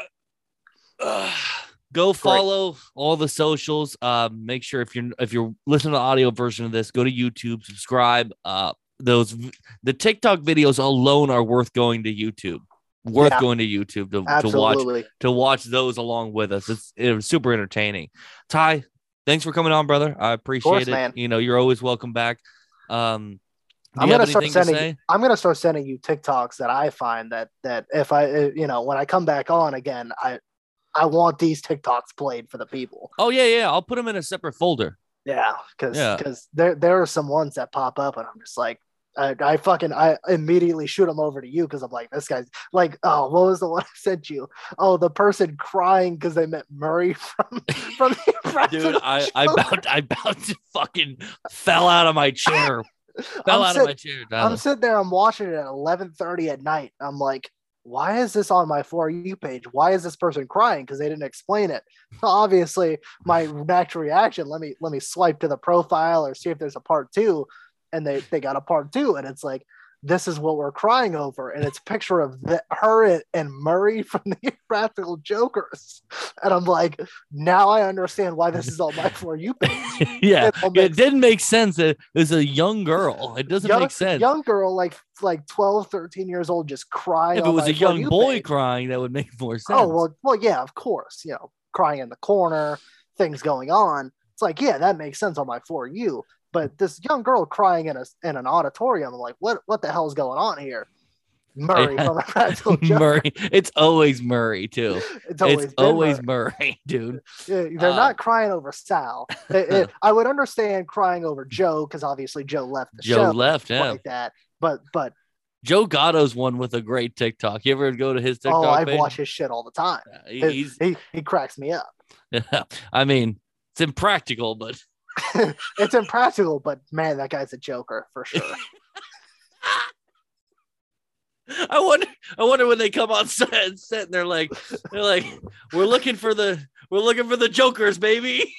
uh, go follow all the socials. Uh, make sure if you're if you're listening to the audio version of this, go to YouTube, subscribe. Uh, those v- the TikTok videos alone are worth going to YouTube. Worth Yeah. going to YouTube to, to watch Absolutely. to watch those along with us. It's it was super entertaining. Ty, thanks for coming on, brother. I appreciate course, it. man. You know, you're always welcome back. Um, do I'm you have gonna start anything to sending. say? I'm gonna start sending you TikToks that I find that that if I, uh, you know, when I come back on again, I, I want these TikToks played for the people. Oh yeah, yeah. I'll put them in a separate folder. Yeah, because Yeah. because there there are some ones that pop up, and I'm just like, I, I fucking I immediately shoot them over to you because I'm like, this guy's like, oh, what was the one I sent you? Oh, the person crying because they met Murray from from the Dude, Impractical I I Joker. about I about to fucking fell out of my chair. Fell I'm out sit- of my chair. Tyler. I'm sitting there, I'm watching it at eleven thirty at night. I'm like, why is this on my For You page? Why is this person crying? Because they didn't explain it. So obviously, my natural reaction, let me let me swipe to the profile or see if there's a part two. And they, they got a part two, and it's like, this is what we're crying over. And it's a picture of the, her and Murray from the Practical Jokers. And I'm like, now I understand why this is on my For You page. yeah, It all it makes- didn't make sense. It was a young girl. It doesn't young, make sense. young girl, like like twelve, thirteen years old, just crying. if it on was my a young For You boy page. crying, that would make more sense. Oh well, well, yeah, of course. You know, crying in the corner, things going on. It's like, yeah, that makes sense on my For You. But this young girl crying in a in an auditorium, I'm like, what what the hell is going on here? Murray Yeah. from the Practical Joker. Murray. It's always Murray too. It's always, It's been always Murray. Murray, dude. Yeah, they're uh, not crying over Sal. It- it- I would understand crying over Joe because obviously Joe left the Joe show left, yeah. like that. But but Joe Gatto's one with a great TikTok. You ever go to his TikTok oh, I page? watch his shit all the time. He- He, He's, he he cracks me up. I mean, it's impractical, but It's impractical, but man, that guy's a joker for sure. I wonder. I wonder when they come on set and set, and they're like, they're like, we're looking for the, we're looking for the Jokers, baby.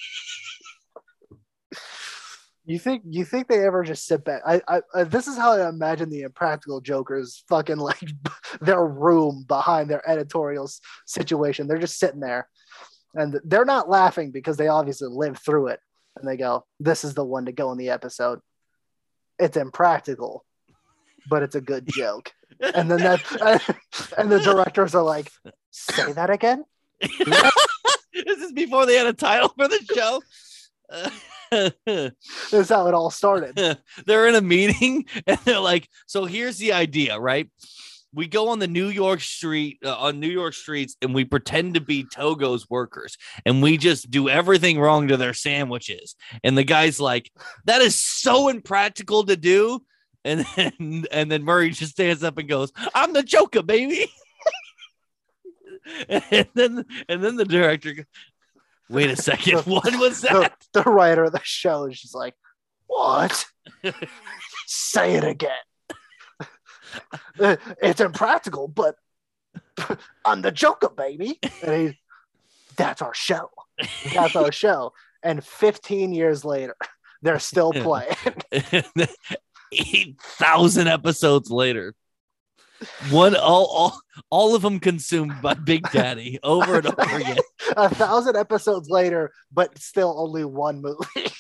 You think you think they ever just sit back? I, I uh, this is how I imagine the Impractical Jokers fucking like their room behind their editorial s- situation. They're just sitting there, and they're not laughing because they obviously lived through it. and they go, "This is the one to go in the episode. It's impractical, but it's a good joke." And then that, and the directors are like, "Say that again." This is before they had a title for the show. This is how it all started. They're in a meeting and they're like, "So here's the idea, right? We go on the New York street uh, on New York streets and we pretend to be Togo's workers and we just do everything wrong to their sandwiches." And the guy's like, "That is so impractical to do." And then, and then Murray just stands up and goes, "I'm the Joker, baby." and then, and then the director goes, "Wait a second, what was that?" The, the writer of the show is just like, "What? Say it again." It's impractical, but I'm the Joker, baby. And he, that's our show. That's our show. And fifteen years later, they're still playing. eight thousand episodes later. One all, all all of them consumed by Big Daddy over and over again. A thousand episodes later, but still only one movie.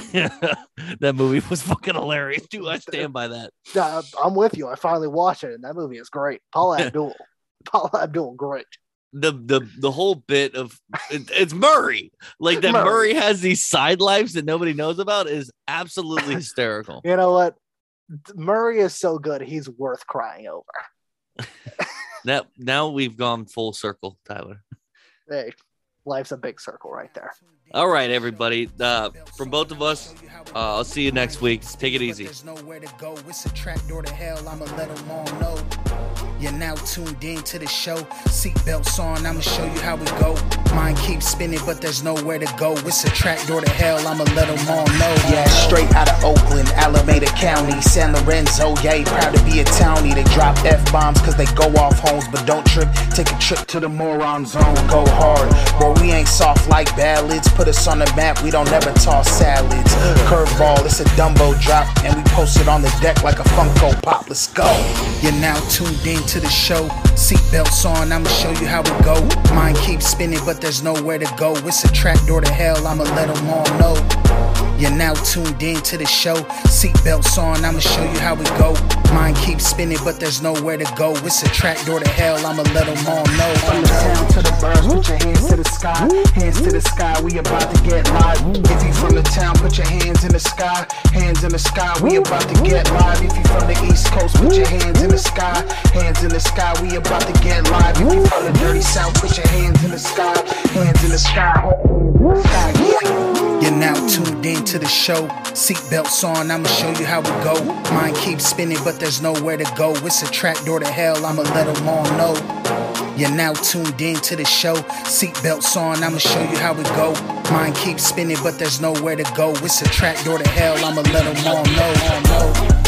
That movie was fucking hilarious too. I stand by that. Yeah, I'm with you. I finally watched it, and that movie is great. Paula Abdul, Paula Abdul, great. The the the whole bit of it, it's Murray, like that. Murray. Murray has these side lives that nobody knows about is absolutely hysterical. You know what? Murray is so good; he's worth crying over. Now, now we've gone full circle, Tyler. Hey, life's a big circle right there. All right, everybody. Uh, from both of us, uh, I'll see you next week. Take it easy. There's nowhere to go. It's a trap door to hell. I'ma let them all know. You're now tuned in to the show. Seatbelts on. I'ma show you how we go. Mind keeps spinning, but there's nowhere to go. It's a trap door to hell. I'ma let them all know. Yeah, straight out of Oakland, Alameda County, San Lorenzo. Yeah, proud to be a townie. They drop F-bombs because they go off homes, but don't trip. Take a trip to the moron zone. Go hard. Bro, we ain't soft like ballads. Put us on the map, we don't ever toss salads. Curveball, it's a Dumbo drop, and we post it on the deck like a Funko Pop. Let's go. You're now tuned in to the show. Seatbelts on, I'ma show you how we go. Mind keeps spinning, but there's nowhere to go. It's a trap door to hell, I'ma let them all know. You're now tuned in to the show. Seatbelts on, I'ma show you how we go. Mind keeps spinning, but there's nowhere to go. It's a trap door to hell, I'ma let them all know. From the town to the birds, put your hands to the sky. Hands to the sky, we about to get live. If you from the town, put your hands in the sky. Hands in the sky, we about to get live. If you from the East Coast, put your hands in the sky. Hands in the sky, we about to get live. If you from the dirty South, put your hands in the sky. Hands in the sky, hands in the sky, yeah. You're now tuned in to the show. Seatbelts on, I'ma show you how we go. Mind keeps spinning, but there's nowhere to go. It's a trap door to hell, I'ma let them all know. You're now tuned in to the show. Seatbelts on, I'ma show you how we go. Mind keeps spinning, but there's nowhere to go. It's a trap door to hell, I'ma let them all know.